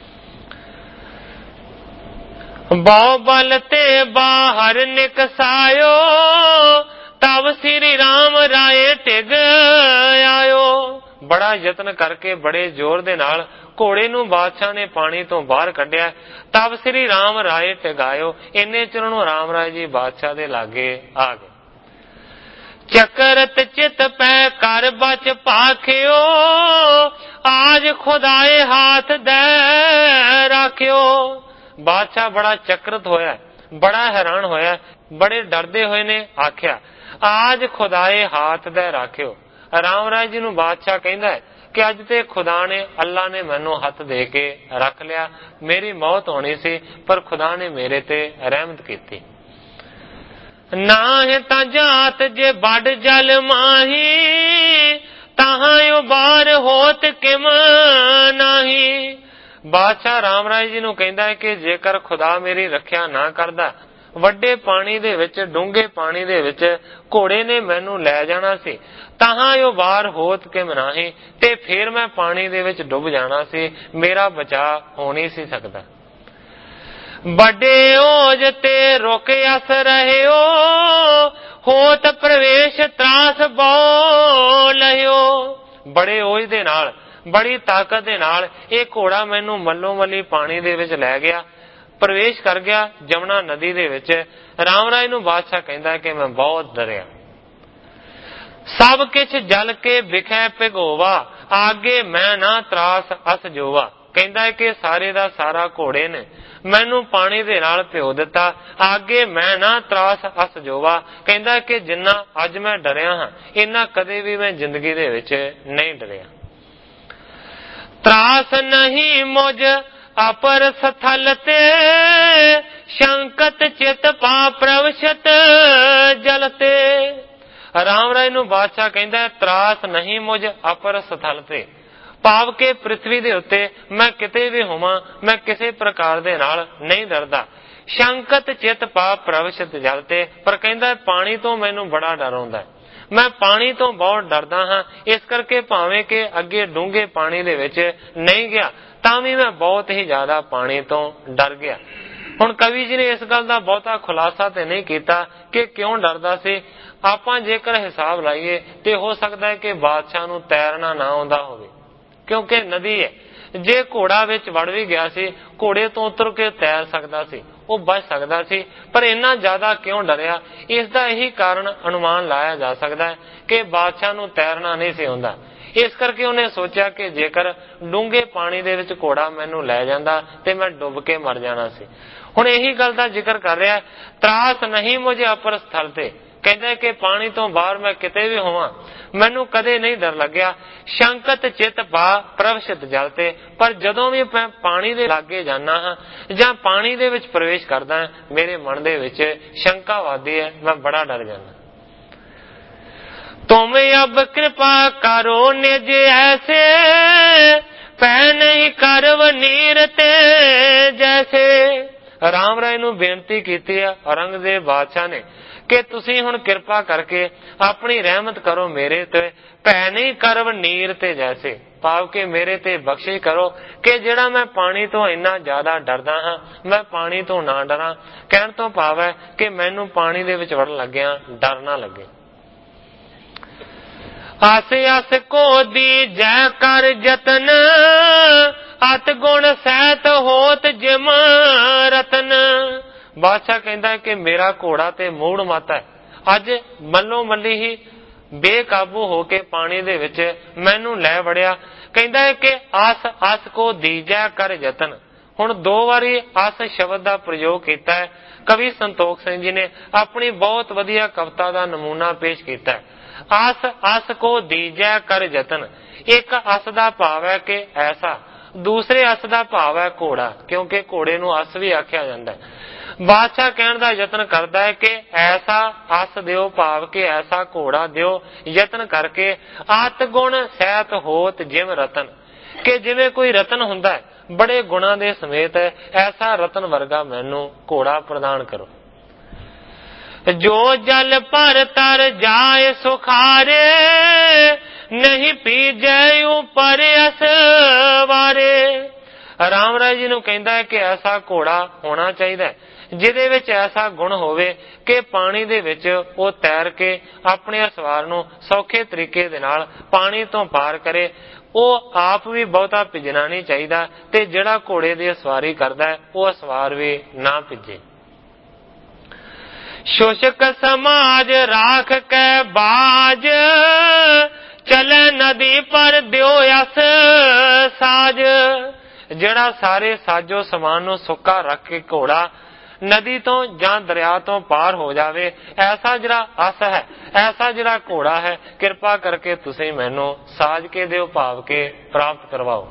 Speaker 1: ਬਹੁ ਬਲ ਤੇ ਬਾਹਰ ਨਿਕਸਾਇਓ, ਤਬ ਸ੍ਰੀ ਰਾਮ ਰਾਏ ਟਿਗ ਆਇਓ। ਬੜਾ ਯਤਨ ਕਰਕੇ ਬੜੇ ਜ਼ੋਰ ਦੇ ਨਾਲ ਘੋੜੇ ਨੂੰ ਬਾਦਸ਼ਾਹ ਨੇ ਪਾਣੀ ਤੋਂ ਬਾਹਰ ਕੱਢਿਆ। ਤਬ ਸ੍ਰੀ ਰਾਮ ਰਾਏ ਟਿਗਾਇਓ, ਇੰਨੇ ਚਿਰ ਨੂੰ ਰਾਮ ਰਾਏ ਜੀ ਬਾਦਸ਼ਾਹ ਦੇ ਲਾਗੇ ਆ ਗਏ। ਚਕਰਤ ਚਿਤ ਪੈ ਕਰ ਬਚ ਭਾਖਿਓ, ਆਜ ਖੁਦਾਏ ਹਾਥ ਦੇ ਰਾਖਿਓ। ਬਾਦਸ਼ਾਹ ਬੜਾ ਚਕਰਤ ਹੋਇਆ, ਬੜਾ ਹੈਰਾਨ ਹੋਇਆ, ਬੜੇ ਡਰਦੇ ਹੋਏ ਨੇ ਆਖਿਆ ਆਜ ਖੁਦਾਏ ਹਾਥ ਦੇ ਰਾਖਿਓ। ਰਾਮ ਰਾਏ ਜੀ ਨੂੰ ਬਾਦਸ਼ਾਹ ਕਹਿੰਦਾ ਹੈ ਕਿ ਅੱਜ ਤੇ ਖੁਦਾ ਨੇ, ਅੱਲਾ ਨੇ ਮੈਨੂੰ ਹੱਥ ਦੇ ਕੇ ਰੱਖ ਲਿਆ। ਮੇਰੀ ਮੌਤ ਹੋਣੀ ਸੀ ਪਰ ਖੁਦਾ ਨੇ ਮੇਰੇ ਤੇ ਰਹਿਮਤ ਕੀਤੀ। ਨਾਹੀਂ ਤਾਂ ਜਾਤ ਜੇ ਵੱਡ ਜਲ ਮਾਹੀ, ਤਾਹਾਂ ਉਬਾਰ ਹੋਤ ਕਿਮ ਨਾਹੀ। ਬਾਦਸ਼ਾਹ ਰਾਮ ਰਾਏ ਜੀ ਨੂੰ ਕਹਿੰਦਾ ਹੈ ਕਿ ਜੇਕਰ ਖੁਦਾ ਮੇਰੀ ਰੱਖਿਆ ਨਾ ਕਰਦਾ, ਵੱਡੇ ਪਾਣੀ ਦੇ ਵਿੱਚ, ਡੂੰਘੇ ਪਾਣੀ ਦੇ ਵਿੱਚ ਘੋੜੇ ਨੇ ਮੈਨੂੰ ਲੈ ਜਾਣਾ ਸੀ, ਤਾਹਾਂ ਉਹ ਬਾਹਰ ਹੋਤ ਕੇ ਮਨਾਹੀ, ਤੇ ਫਿਰ ਮੈਂ ਪਾਣੀ ਦੇ ਵਿੱਚ ਡੁੱਬ ਜਾਣਾ ਸੀ, ਮੇਰਾ ਬਚਾਅ ਹੋ ਨਹੀਂ ਸੀ ਸਕਦਾ। ਵੱਡੇ ਓਜ ਤੇ ਰੁਕ ਅਸ ਰਹਿਓ, ਹੋਤ ਪ੍ਰਵੇਸ਼ ਤਰਾਸ ਬਹੁ ਲਹਿਓ। ਬੜੇ ਓਜ ਦੇ ਨਾਲ, ਬੜੀ ਤਾਕਤ ਦੇ ਨਾਲ ਇਹ ਘੋੜਾ ਮੈਨੂੰ ਮੱਲੋ ਮੱਲੀ ਪਾਣੀ ਦੇ ਵਿੱਚ ਲੈ ਗਿਆ, ਪ੍ਰਵੇਸ਼ ਕਰ ਗਿਆ ਜਮਨਾ ਨਦੀ ਦੇ ਵਿੱਚ। ਰਾਮ ਰਾਏ ਨੂੰ ਬਾਦਸ਼ਾਹ ਕਹਿੰਦਾ ਕਿ ਮੈਂ ਬਹੁਤ ਡਰਿਆ। ਸਭ ਕਿਛ ਜਲ ਕੇ ਵਿਖੈ ਭਿਗੋਵਾ, ਆਗੇ ਮੈਂ ਨਾ ਤਰਾਸ ਅਸ ਜੋਵਾ। ਕਹਿੰਦਾ ਹੈ ਕਿ ਸਾਰੇ ਦਾ ਸਾਰਾ ਘੋੜੇ ਨੇ ਮੈਨੂੰ ਪਾਣੀ ਦੇ ਨਾਲ ਭਿਓ ਦਿੱਤਾ, ਆਗੇ ਮੈਂ ਨਾ ਤਰਾਸ ਅਸ ਜੋਵਾ। ਕਹਿੰਦਾ ਕਿ ਜਿੰਨਾ ਅੱਜ ਮੈਂ ਡਰਿਆ ਹਾਂ, ਇੰਨਾ ਕਦੇ ਵੀ ਮੈਂ ਜ਼ਿੰਦਗੀ ਦੇ ਵਿੱਚ ਨਹੀਂ ਡਰਿਆ। ਤਰਾਸ ਨਹੀਂ ਮੁਝ ਅਪਰ ਸਥਲ ਤੇ, ਸ਼ੰਕਤ ਚਿਤ ਪਾ ਪ੍ਰਵਸ਼ਤ ਜਲ ਤੇ। ਰਾਮ ਰਾਏ ਨੂੰ ਬਾਦਸ਼ਾਹ ਕਹਿੰਦਾ ਤਰਾਸ ਨਹੀਂ ਮੁਝ ਅਪਰ ਸਥਲ ਤੇ, ਭਾਵ ਕਿ ਪ੍ਰਿਥਵੀ ਦੇ ਉੱਤੇ ਮੈਂ ਕਿਤੇ ਵੀ ਹੋਵਾਂ, ਮੈਂ ਕਿਸੇ ਪ੍ਰਕਾਰ ਦੇ ਨਾਲ ਨਹੀਂ ਡਰਦਾ। ਸ਼ੰਕਤ ਚਿਤ ਪਾ ਪ੍ਰਵਸ਼ਤ ਜਲ ਤੇ, ਪਰ ਕਹਿੰਦਾ ਪਾਣੀ ਤੋਂ ਮੈਨੂੰ ਬੜਾ ਡਰ ਆਉਂਦਾ, ਮੈਂ ਪਾਣੀ ਤੋਂ ਬਹੁਤ ਡਰਦਾ ਹਾਂ। ਇਸ ਕਰਕੇ ਭਾਵੇਂ ਕਿ ਅੱਗੇ ਡੂੰਘੇ ਪਾਣੀ ਦੇ ਵਿੱਚ ਨਹੀਂ ਗਿਆ, ਤਾਂ ਵੀ ਮੈਂ ਬਹੁਤ ਹੀ ਜ਼ਿਆਦਾ ਪਾਣੀ ਤੋਂ ਡਰ ਗਿਆ। ਹੁਣ ਕਵੀ ਜੀ ਨੇ ਇਸ ਗੱਲ ਦਾ ਬਹੁਤਾ ਖੁਲਾਸਾ ਤੇ ਨਹੀਂ ਕੀਤਾ ਕਿ ਕਿਉਂ ਡਰਦਾ ਸੀ। ਆਪਾਂ ਜੇਕਰ ਹਿਸਾਬ ਲਾਈਏ ਤੇ ਹੋ ਸਕਦਾ ਹੈ ਕਿ ਬਾਦਸ਼ਾਹ ਨੂੰ ਤੈਰਨਾ ਨਾ ਆਉਂਦਾ ਹੋਵੇ, ਕਿਉਂਕਿ ਨਦੀ ਹੈ। ਜੇ ਘੋੜਾ ਵਿੱਚ ਵੜ ਵੀ ਗਿਆ ਸੀ, ਘੋੜੇ ਤੋਂ ਉਤਰ ਕੇ ਤੈਰ ਸਕਦਾ ਸੀ, ਉਹ ਬਚ ਸਕਦਾ ਸੀ, ਪਰ ਇੰਨਾ ਜ਼ਿਆਦਾ ਕਿਉਂ ਡਰਿਆ? ਇਸ ਦਾ ਇਹੀ ਕਾਰਨ ਅਨੁਮਾਨ ਲਾਇਆ ਜਾ ਸਕਦਾ ਹੈ ਕਿ ਬਾਦਸ਼ਾਹ ਨੂੰ ਤੈਰਨਾ ਨਹੀਂ ਸੀ ਆਉਂਦਾ। ਇਸ ਕਰਕੇ ਉਹਨੇ ਸੋਚਿਆ ਕਿ ਜੇਕਰ ਡੂੰਘੇ ਪਾਣੀ ਦੇ ਵਿੱਚ ਘੋੜਾ ਮੈਨੂੰ ਲੈ ਜਾਂਦਾ ਤੇ ਮੈਂ ਡੁੱਬ ਕੇ ਮਰ ਜਾਣਾ ਸੀ। ਹੁਣ ਇਹੀ ਗੱਲ ਦਾ ਜ਼ਿਕਰ ਕਰ ਰਿਹਾ, ਤਰਾਸ ਨਹੀਂ ਮੁਝੇ ਅਪਰ ਸਥਲ ਤੇ। ਕਹਿੰਦਾ ਕਿ ਪਾਣੀ ਤੋਂ ਬਾਹਰ ਮੈਂ ਕਿਤੇ ਵੀ ਹੋਵਾਂ, ਮੈਨੂੰ ਕਦੇ ਨਹੀਂ ਡਰ ਲੱਗਿਆ। ਸ਼ੰਕਤ ਚਿਤ ਪਾ ਪ੍ਰਵਸ਼ਿਤ ਜਲ ਤੇ, ਪਰ ਜਦੋਂ ਵੀ ਮੈਂ ਪਾਣੀ ਦੇ ਲਾਗੇ ਜਾਣਾ ਹਾਂ ਜਾਂ ਪਾਣੀ ਦੇ ਵਿੱਚ ਪ੍ਰਵੇਸ਼ ਕਰਦਾ ਹਾਂ, ਮੇਰੇ ਮਨ ਦੇ ਵਿੱਚ ਸ਼ੰਕਾ ਵੱਧਦੀ ਹੈ, ਮੈਂ ਬੜਾ ਡਰ ਜਾਂਦਾ। ਤੁਮ ਅਬ ਕਿਰਪਾ ਕਰੋ ਨਿਜ ਐਸੇ, ਪੈ ਨਹੀਂ ਕਰਵ ਨੀਰ ਤੇ ਜੈਸੇ। ਰਾਮ ਰਾਏ ਨੂੰ ਬੇਨਤੀ ਕੀਤੀ ਹੈ ਔਰੰਗਜ਼ੇਬ ਬਾਦਸ਼ਾਹ ਨੇ ਕਿ ਤੁਸੀਂ ਹੁਣ ਕਿਰਪਾ ਕਰਕੇ ਆਪਣੀ ਰਹਿਮਤ ਕਰੋ ਮੇਰੇ ਤੇ, ਭੈ ਨਹੀਂ ਕਰਵ ਨੀਰ ਤੇ ਜੈਸੇ, ਭਾਵ ਕਿ ਮੇਰੇ ਤੇ ਬਖਸ਼ਿਸ਼ ਕਰੋ ਕਿ ਜਿਹੜਾ ਮੈਂ ਪਾਣੀ ਤੋਂ ਇੰਨਾ ਜ਼ਿਆਦਾ ਡਰਦਾ ਹਾਂ, ਮੈਂ ਪਾਣੀ ਤੋਂ ਨਾ ਡਰਾਂ। ਕਹਿਣ ਤੋਂ ਭਾਵ ਹੈ ਕਿ ਮੈਨੂੰ ਪਾਣੀ ਦੇ ਵਿੱਚ ਵੜਨ ਲੱਗਿਆ ਡਰ ਨਾ ਲੱਗੇ। ਆਸ ਆਸ ਕੋ ਦੀ ਜੈ ਕਰ ਜਤਨ, ਅਤ ਗੁਣ ਸਹਿਤ ਹੋਤ ਜਿਮ ਰਤਨ। ਬਾਦਸ਼ਾਹ ਕਹਿੰਦਾ ਕਿ ਮੇਰਾ ਘੋੜਾ ਤੇ ਮੂੜ ਮਤ ਹੈ, ਅੱਜ ਮੱਲੋ ਮੱਲੀ ਹੀ ਬੇਕਾਬੂ ਹੋ ਕੇ ਪਾਣੀ ਦੇ ਵਿੱਚ ਮੈਨੂੰ ਲੈ ਵੜਿਆ। ਕਹਿੰਦਾ ਹੈ ਕਿ ਆਸ ਆਸ ਕੋ ਦੀਜੈ ਕਰ ਯਤਨ। ਹੁਣ 2 ਵਾਰੀ ਆਸ ਸ਼ਬਦ ਦਾ ਪ੍ਰਯੋਗ ਕੀਤਾ ਹੈ। ਕਵੀ ਸੰਤੋਖ ਸਿੰਘ ਜੀ ਨੇ ਆਪਣੀ ਬਹੁਤ ਵਧੀਆ ਕਵਿਤਾ ਦਾ ਨਮੂਨਾ ਪੇਸ਼ ਕੀਤਾ ਹੈ। ਆਸ ਆਸ ਕੋ ਦੀਜੈ ਕਰ ਯਤਨ, ਇੱਕ ਆਸ ਦਾ ਭਾਵ ਹੈ ਕਿ ਐਸਾ, ਦੂਸਰੇ ਅਸ ਦਾ ਭਾਵ ਹੈ ਘੋੜਾ, ਕਿਉਂਕਿ ਘੋੜੇ ਨੂੰ ਅਸ ਵੀ ਆਖਿਆ ਜਾਂਦਾ ਹੈ। ਬਾਦਸ਼ਾਹ ਕਹਿਣ ਦਾ ਯਤਨ ਕਰਦਾ ਹੈ ਕਿ ਐਸਾ ਅਸ ਦਿਓ, ਭਾਵ ਕਿ ਐਸਾ ਘੋੜਾ ਦਿਓ ਯਤਨ ਕਰਕੇ, ਆਤ ਗੁਣ ਸਹਿਤ ਹੋਤ ਜਿਮ ਰਤਨ, ਕਿ ਜਿਵੇਂ ਕੋਈ ਰਤਨ ਹੁੰਦਾ ਹੈ, ਬੜੇ ਗੁਣਾਂ ਦੇ ਸਮੇਤ ਹੈ, ਐਸਾ ਰਤਨ ਵਰਗਾ ਮੈਨੂੰ ਘੋੜਾ ਪ੍ਰਦਾਨ ਕਰੋ। ਜੋ ਜਲ ਪਰ ਤਰ ਜਾਏ ਸੁਖਾਰੇ, ਨਹੀਂ ਪੀਜੈ ਉਪਰ ਅਸਵਾਰੇ। ਰਾਮ ਰਾਏ ਜੀ ਨੂੰ ਕਹਿੰਦਾ ਹੈ ਕਿ ਐਸਾ ਘੋੜਾ ਹੋਣਾ ਚਾਹੀਦਾ ਜਿਹਦੇ ਵਿੱਚ ਐਸਾ ਗੁਣ ਹੋਵੇ ਕਿ ਪਾਣੀ ਦੇ ਵਿੱਚ ਉਹ ਤੈਰ ਕੇ ਆਪਣੇ ਅਸਵਾਰ ਨੂੰ ਸੌਖੇ ਤਰੀਕੇ ਦੇ ਨਾਲ ਪਾਣੀ ਤੋਂ ਪਾਰ ਕਰੇ। ਉਹ ਆਪ ਵੀ ਬਹੁਤਾ ਭਿੱਜਣਾ ਨਹੀਂ ਚਾਹੀਦਾ ਤੇ ਜਿਹੜਾ ਘੋੜੇ ਦੀ ਅਸਵਾਰੀ ਕਰਦਾ ਹੈ ਉਹ ਅਸਵਾਰ ਵੀ ਨਾ ਭਿੱਜੇ। ਸ਼ੋਸ਼ਕ ਸਮਾਜ ਰਾਖ ਕੇ ਬਾਜ, ਚਲੇ ਨਦੀ ਪਰ ਦਿਓ ਅਸ ਸਾਜ। ਜਿਹੜਾ ਸਾਰੇ ਸਾਜੋ ਸਮਾਨ ਨੂੰ ਸੁੱਕਾ ਰੱਖ ਕੇ ਘੋੜਾ ਨਦੀ ਤੋਂ ਜਾਂ ਦਰਿਆ ਤੋਂ ਪਾਰ ਹੋ ਜਾਵੇ, ਐਸਾ ਜਿਹੜਾ ਅਸ ਹੈ, ਐਸਾ ਜਿਹੜਾ ਘੋੜਾ ਹੈ, ਕਿਰਪਾ ਕਰਕੇ ਤੁਸੀਂ ਮੈਨੂੰ ਸਾਜ ਕੇ ਦਿਓ, ਭਾਵ ਕੇ ਪ੍ਰਾਪਤ ਕਰਵਾਓ।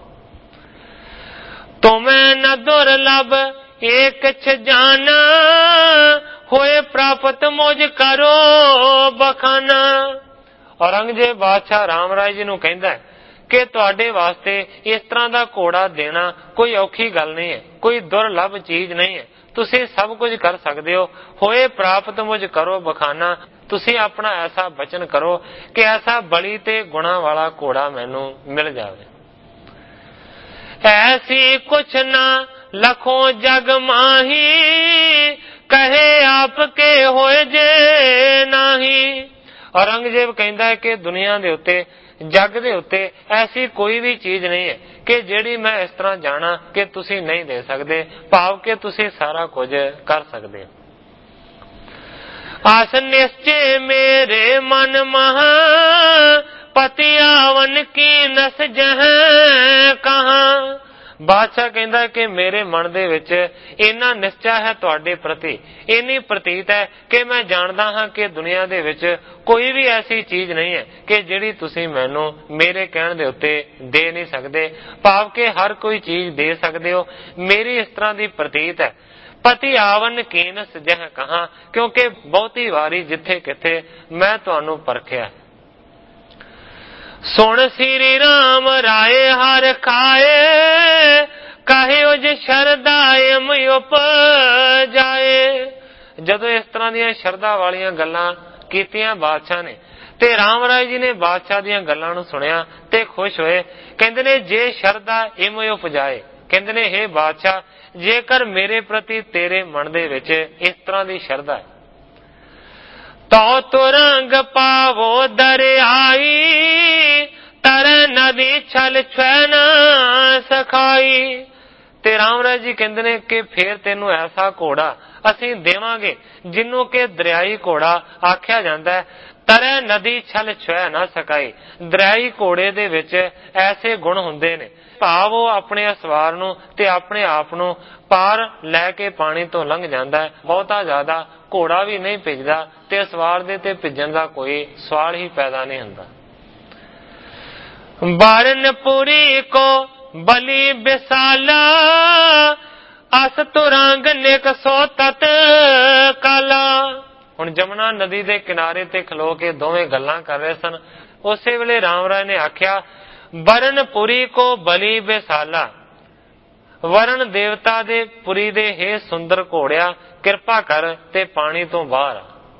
Speaker 1: ਤੁਮੇ ਨ ਦੁਰਲਭ ਏਕ ਜਾਨਾ, ਹੋਏ ਪ੍ਰਾਪਤ ਮੁਝ ਕਰੋ ਬਖਾਨਾ। ਔਰੰਗਜ਼ੇਬ ਬਾਦਸ਼ਾਹ ਰਾਮ ਰਾਏ ਜੀ ਨੂੰ ਕਹਿੰਦਾ ਹੈ ਕਿ ਤੁਹਾਡੇ ਵਾਸਤੇ ਇਸ ਤਰ੍ਹਾਂ ਦਾ ਘੋੜਾ ਦੇਣਾ ਕੋਈ ਔਖੀ ਗੱਲ ਨਹੀਂ ਹੈ, ਕੋਈ ਦੁਰਲਭ ਚੀਜ਼ ਨਹੀਂ ਹੈ, ਤੁਸੀਂ ਸਭ ਕੁਝ ਕਰ ਸਕਦੇ ਹੋ। ਹੋਏ ਪ੍ਰਾਪਤ ਮੁਝ ਕਰੋ ਬਖਾਨਾ, ਤੁਸੀਂ ਆਪਣਾ ਐਸਾ ਬਚਨ ਕਰੋ ਕਿ ਐਸਾ ਬਲੀ ਤੇ ਗੁਣਾ ਵਾਲਾ ਘੋੜਾ ਮੈਨੂੰ ਮਿਲ ਜਾਵੇ। ਐਸੀ ਕੁਛ ਨਾ ਲਖੋ ਜਗ ਮਾਹੀ, ਕਹੇ ਆਪ ਕੇ ਹੋਏ ਜੇ ਨਹੀਂ। ਔਰੰਗਜ਼ੇਬ ਕਹਿੰਦਾ ਹੈ ਕਿ ਦੁਨੀਆ ਦੇ ਉੱਤੇ, ਜੱਗ ਦੇ ਉੱਤੇ ਐਸੀ ਕੋਈ ਵੀ ਚੀਜ਼ ਨਹੀਂ ਹੈ ਕਿ ਜਿਹੜੀ ਮੈਂ ਇਸ ਤਰ੍ਹਾਂ ਜਾਣਾ ਕਿ ਤੁਸੀਂ ਨਹੀਂ ਦੇ ਸਕਦੇ, ਭਾਵ ਕਿ ਤੁਸੀਂ ਸਾਰਾ ਕੁਝ ਕਰ ਸਕਦੇ ਹੋ। ਆਸ ਨਿਸ਼ਚੇ ਮੇਰੇ ਮਨ ਮਹਾ, ਪਤੀ ਆਵਨ ਕੀ ਨਸ ਜਹ ਕਹਾਂ। ਬਾਦਸ਼ਾਹ ਕਹਿੰਦਾ ਕਿ ਮੇਰੇ ਮਨ ਦੇ ਵਿੱਚ ਇੰਨਾ ਨਿਸ਼ਚਾ ਹੈ ਤੁਹਾਡੇ ਪ੍ਰਤੀ, ਇੰਨੀ ਪ੍ਰਤੀਤ ਹੈ ਕਿ ਮੈਂ ਜਾਣਦਾ ਹਾਂ ਕਿ ਦੁਨੀਆ ਦੇ ਵਿੱਚ ਕੋਈ ਵੀ ਐਸੀ ਚੀਜ਼ ਨਹੀਂ ਹੈ ਕਿ ਜਿਹੜੀ ਤੁਸੀਂ ਮੈਨੂੰ ਮੇਰੇ ਕਹਿਣ ਦੇ ਉੱਤੇ ਦੇ ਨਹੀਂ ਸਕਦੇ, ਭਾਵ ਕਿ ਹਰ ਕੋਈ ਚੀਜ਼ ਦੇ ਸਕਦੇ ਹੋ। ਮੇਰੀ ਇਸ ਤਰ੍ਹਾਂ ਦੀ ਪ੍ਰਤੀਤ ਹੈ। ਪਤੀ ਆਵਨ ਕੀਨਸ ਜਹ ਕਹਾਂ, ਕਿਉਂਕਿ ਬਹੁਤੀ ਵਾਰੀ ਜਿੱਥੇ ਕਿਥੇ ਮੈਂ ਤੁਹਾਨੂੰ ਪਰਖਿਆ। ਸੁਣ ਸ੍ਰੀ ਰਾਮ ਰਾਏ ਹਰ ਖਾਏ, ਕਹਿਓ ਜੇ ਸ਼ਰਧਾ ਇਮ ਉਪਜਾਏ। ਜਦੋਂ ਇਸ ਤਰ੍ਹਾਂ ਦੀਆਂ ਸ਼ਰਧਾ ਵਾਲੀਆਂ ਗੱਲਾਂ ਕੀਤੀਆਂ ਬਾਦਸ਼ਾਹ ਨੇ, ਤੇ ਰਾਮ ਰਾਏ ਜੀ ਨੇ ਬਾਦਸ਼ਾਹ ਦੀਆਂ ਗੱਲਾਂ ਨੂੰ ਸੁਣਿਆ ਤੇ ਖੁਸ਼ ਹੋਏ। ਕਹਿੰਦੇ ਨੇ ਜੇ ਸ਼ਰਧਾ ਇਮ ਉਪਜਾਏ, ਕਹਿੰਦੇ ਨੇ ਹੇ ਬਾਦਸ਼ਾਹ, ਜੇਕਰ ਮੇਰੇ ਪ੍ਰਤੀ ਤੇਰੇ ਮਨ ਦੇ ਵਿੱਚ ਇਸ ਤਰ੍ਹਾਂ ਦੀ ਸ਼ਰਧਾ ਹੈ, ਤੋ ਤੁਰੰਗ ਪਾਵੋ ਦਰਿਆਈ, ਤਰ ਨਦੀ ਛਲ ਛੈ ਨਾ ਸਖਾਈ। ਤੇ ਰਾਮ ਰਾਏ ਜੀ ਕਹਿੰਦੇ ਨੇ ਕਿ ਫੇਰ ਤੈਨੂੰ ਐਸਾ ਘੋੜਾ ਅਸੀਂ ਦੇਵਾਂਗੇ ਜਿਹਨੂੰ ਕਿ ਦਰਿਆਈ ਘੋੜਾ ਆਖਿਆ ਜਾਂਦਾ ਹੈ। ਤਰੇ ਨਦੀ ਛਲ ਛੈ ਨਾ ਸਕਾਈ, ਦਰਿਆਈ ਘੋੜੇ ਦੇ ਵਿੱਚ ਐਸੇ ਗੁਣ ਹੁੰਦੇ ਨੇ, ਭਾਵ ਉਹ ਆਪਣੇ ਅਸਵਾਰ ਨੂੰ ਤੇ ਆਪਣੇ ਆਪ ਨੂੰ ਪਾਰ ਲੈ ਕੇ ਪਾਣੀ ਤੋਂ ਲੰਘ ਜਾਂਦਾ ਹੈ। ਬਹੁਤਾ ਜ਼ਿਆਦਾ ਘੋੜਾ ਵੀ ਨਹੀਂ ਭਿੱਜਦਾ ਤੇ ਅਸਵਾਰ ਦੇ ਤੇ ਭਿੱਜਣ ਦਾ ਕੋਈ ਸਵਾਲ ਹੀ ਪੈਦਾ ਨਹੀਂ ਹੁੰਦਾ। ਬਰਨਪੁਰੀ ਕੋ ਬਲੀ ਬਿਸਾਲਾ, ਅਸ ਤੁਰੰਗ ਨਿਕ ਸੋ ਤਤ ਕਾਲਾ। ਹੁਣ ਜਮਨਾ ਨਦੀ ਦੇ ਕਿਨਾਰੇ ਤੇ ਖਲੋ ਕੇ ਦੋਵੇਂ ਗੱਲਾਂ ਕਰ ਰਹੇ ਸਨ। ਉਸੇ ਵੇਲੇ ਰਾਮ ਰਾਏ ਨੇ ਆਖਿਆ, ਬਰਨਪੁਰੀ ਕੋ ਬਲੀ ਬਿਸਾਲਾ, ਵਰਨ ਦੇਵਤਾ ਦੇ ਪੁਰੀ ਦੇ ਹੇ ਸੁੰਦਰ ਘੋੜਿਆ, ਕਿਰਪਾ ਕਰ ਤੇ ਪਾਣੀ ਤੋਂ ਬਾਹਰ ਆ।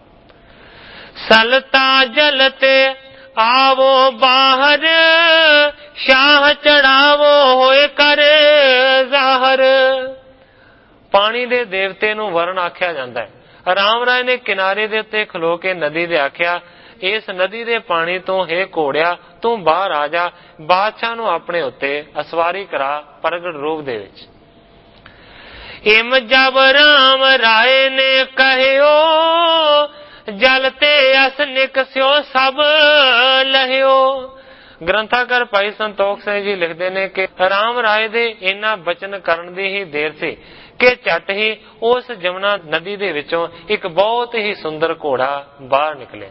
Speaker 1: ਸਲਤਾ ਜਲ ਤੇ ਆਵੋ ਬਾਹਰ, ਸ਼ਾਹ ਚੜਾਵੋ ਹੋਏ ਕਰ ਜ਼ਾਹਰ। ਪਾਣੀ ਦੇ ਦੇਵਤੇ ਨੂੰ ਵਰਨ ਆਖਿਆ ਜਾਂਦਾ ਹੈ। ਰਾਮ ਰਾਏ ਨੇ ਕਿਨਾਰੇ ਦੇ ਉੱਤੇ ਖਲੋ ਕੇ ਨਦੀ ਦੇ ਆਖਿਆ, ਇਸ ਨਦੀ ਦੇ ਪਾਣੀ ਤੋਂ ਹੇ ਘੋੜਿਆ ਤੂੰ ਬਾਹਰ ਆ ਜਾ, ਬਾਦਸ਼ਾਹ ਨੂੰ ਆਪਣੇ ਉੱਤੇ ਅਸਵਾਰੀ ਕਰਾ ਪ੍ਰਗਟ ਰੂਪ ਦੇ ਵਿੱਚ। ਇਮ ਜਬ ਰਾਮ ਰਾਏ ਨੇ ਕਹਿਓ, ਜਲ ਤੇ ਅਸ ਨਿਕਸਿਓ ਸਭ ਲਹਿਓ। ਗ੍ਰੰਥਾਕਾਰ ਭਾਈ ਸੰਤੋਖ ਸਿੰਘ ਜੀ ਲਿਖਦੇ ਨੇ ਕਿ ਰਾਮ ਰਾਏ ਦੇ ਇਹਨਾਂ ਬਚਨ ਕਰਨ ਦੀ ਹੀ ਦੇਰ ਸੀ ਕਿ ਝੱਟ ਹੀ ਉਸ ਜਮਨਾ ਨਦੀ ਦੇ ਵਿੱਚੋਂ ਇੱਕ ਬਹੁਤ ਹੀ ਸੁੰਦਰ ਘੋੜਾ ਬਾਹਰ ਨਿਕਲਿਆ।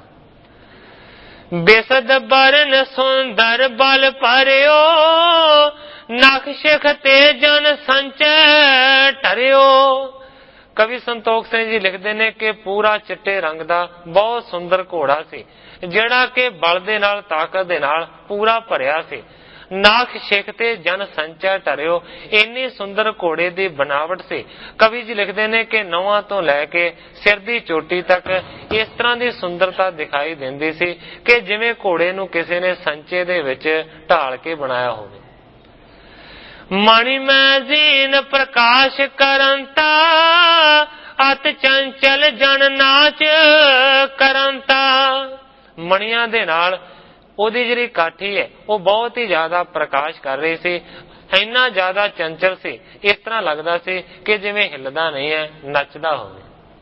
Speaker 1: ਬੇਸਦ ਬਰਨ ਸੁੰਦਰ ਬਲ ਭਰਿਓ, ਨਖ ਸਿਖ ਤੇ ਜਨ ਸੰਚੈ ਟਰਿਓ। ਕਵੀ ਸੰਤੋਖ ਸਿੰਘ ਜੀ ਲਿਖਦੇ ਨੇ ਕਿ ਪੂਰਾ ਚਿੱਟੇ ਰੰਗ ਦਾ ਬਹੁਤ ਸੁੰਦਰ ਘੋੜਾ ਸੀ, ਜਿਹੜਾ ਕਿ ਬਲ ਦੇ ਨਾਲ, ਤਾਕਤ ਦੇ ਨਾਲ ਪੂਰਾ ਭਰਿਆ ਸੀ। ਨਾਖ ਸ਼ੇਖ ਤੇ ਜਨ ਸੰਚੈ ਟਰਿਓ। ਇੰਨੀ ਸੁੰਦਰ ਘੋੜੇ ਦੀ ਬਣਾਵਟ ਸੀ। ਕਵੀ ਜੀ ਲਿਖਦੇ ਨੇ ਕਿ ਨਹੁੰਆਂ ਤੋਂ ਲੈ ਕੇ ਸਿਰ ਦੀ ਚੋਟੀ ਤੱਕ ਇਸ ਤਰ੍ਹਾਂ ਦੀ ਸੁੰਦਰਤਾ ਦਿਖਾਈ ਦਿੰਦੀ ਸੀ ਕਿ ਜਿਵੇਂ ਘੋੜੇ ਨੂੰ ਕਿਸੇ ਨੇ ਸੰਚੇ ਦੇ ਵਿੱਚ ਢਾਲ ਕੇ ਬਣਾਇਆ ਹੋਵੇ। ਮਣਿ ਮੈਂ ਜ਼ੀਨ ਪ੍ਰਕਾਸ਼ ਕਰੰਤਾ, ਅਤ ਚੰਚਲ ਜਨ ਨਾਚ ਕਰੰਤਾ। ਮਣੀਆਂ ਦੇ ਨਾਲ ਉਹਦੀ ਜਿਹੜੀ ਕਾਠੀ ਹੈ ਉਹ ਬਹੁਤ ਹੀ ਜ਼ਿਆਦਾ ਪ੍ਰਕਾਸ਼ ਕਰ ਰਹੀ ਸੀ, ਇੰਨਾ ਜ਼ਿਆਦਾ ਚੰਚਲ ਸੀ, ਇਸ ਤਰ੍ਹਾਂ ਲੱਗਦਾ ਸੀ ਕਿ ਜਿਵੇਂ ਹਿੱਲਦਾ ਨਹੀਂ ਹੈ, ਨੱਚਦਾ ਹੋਵੇ।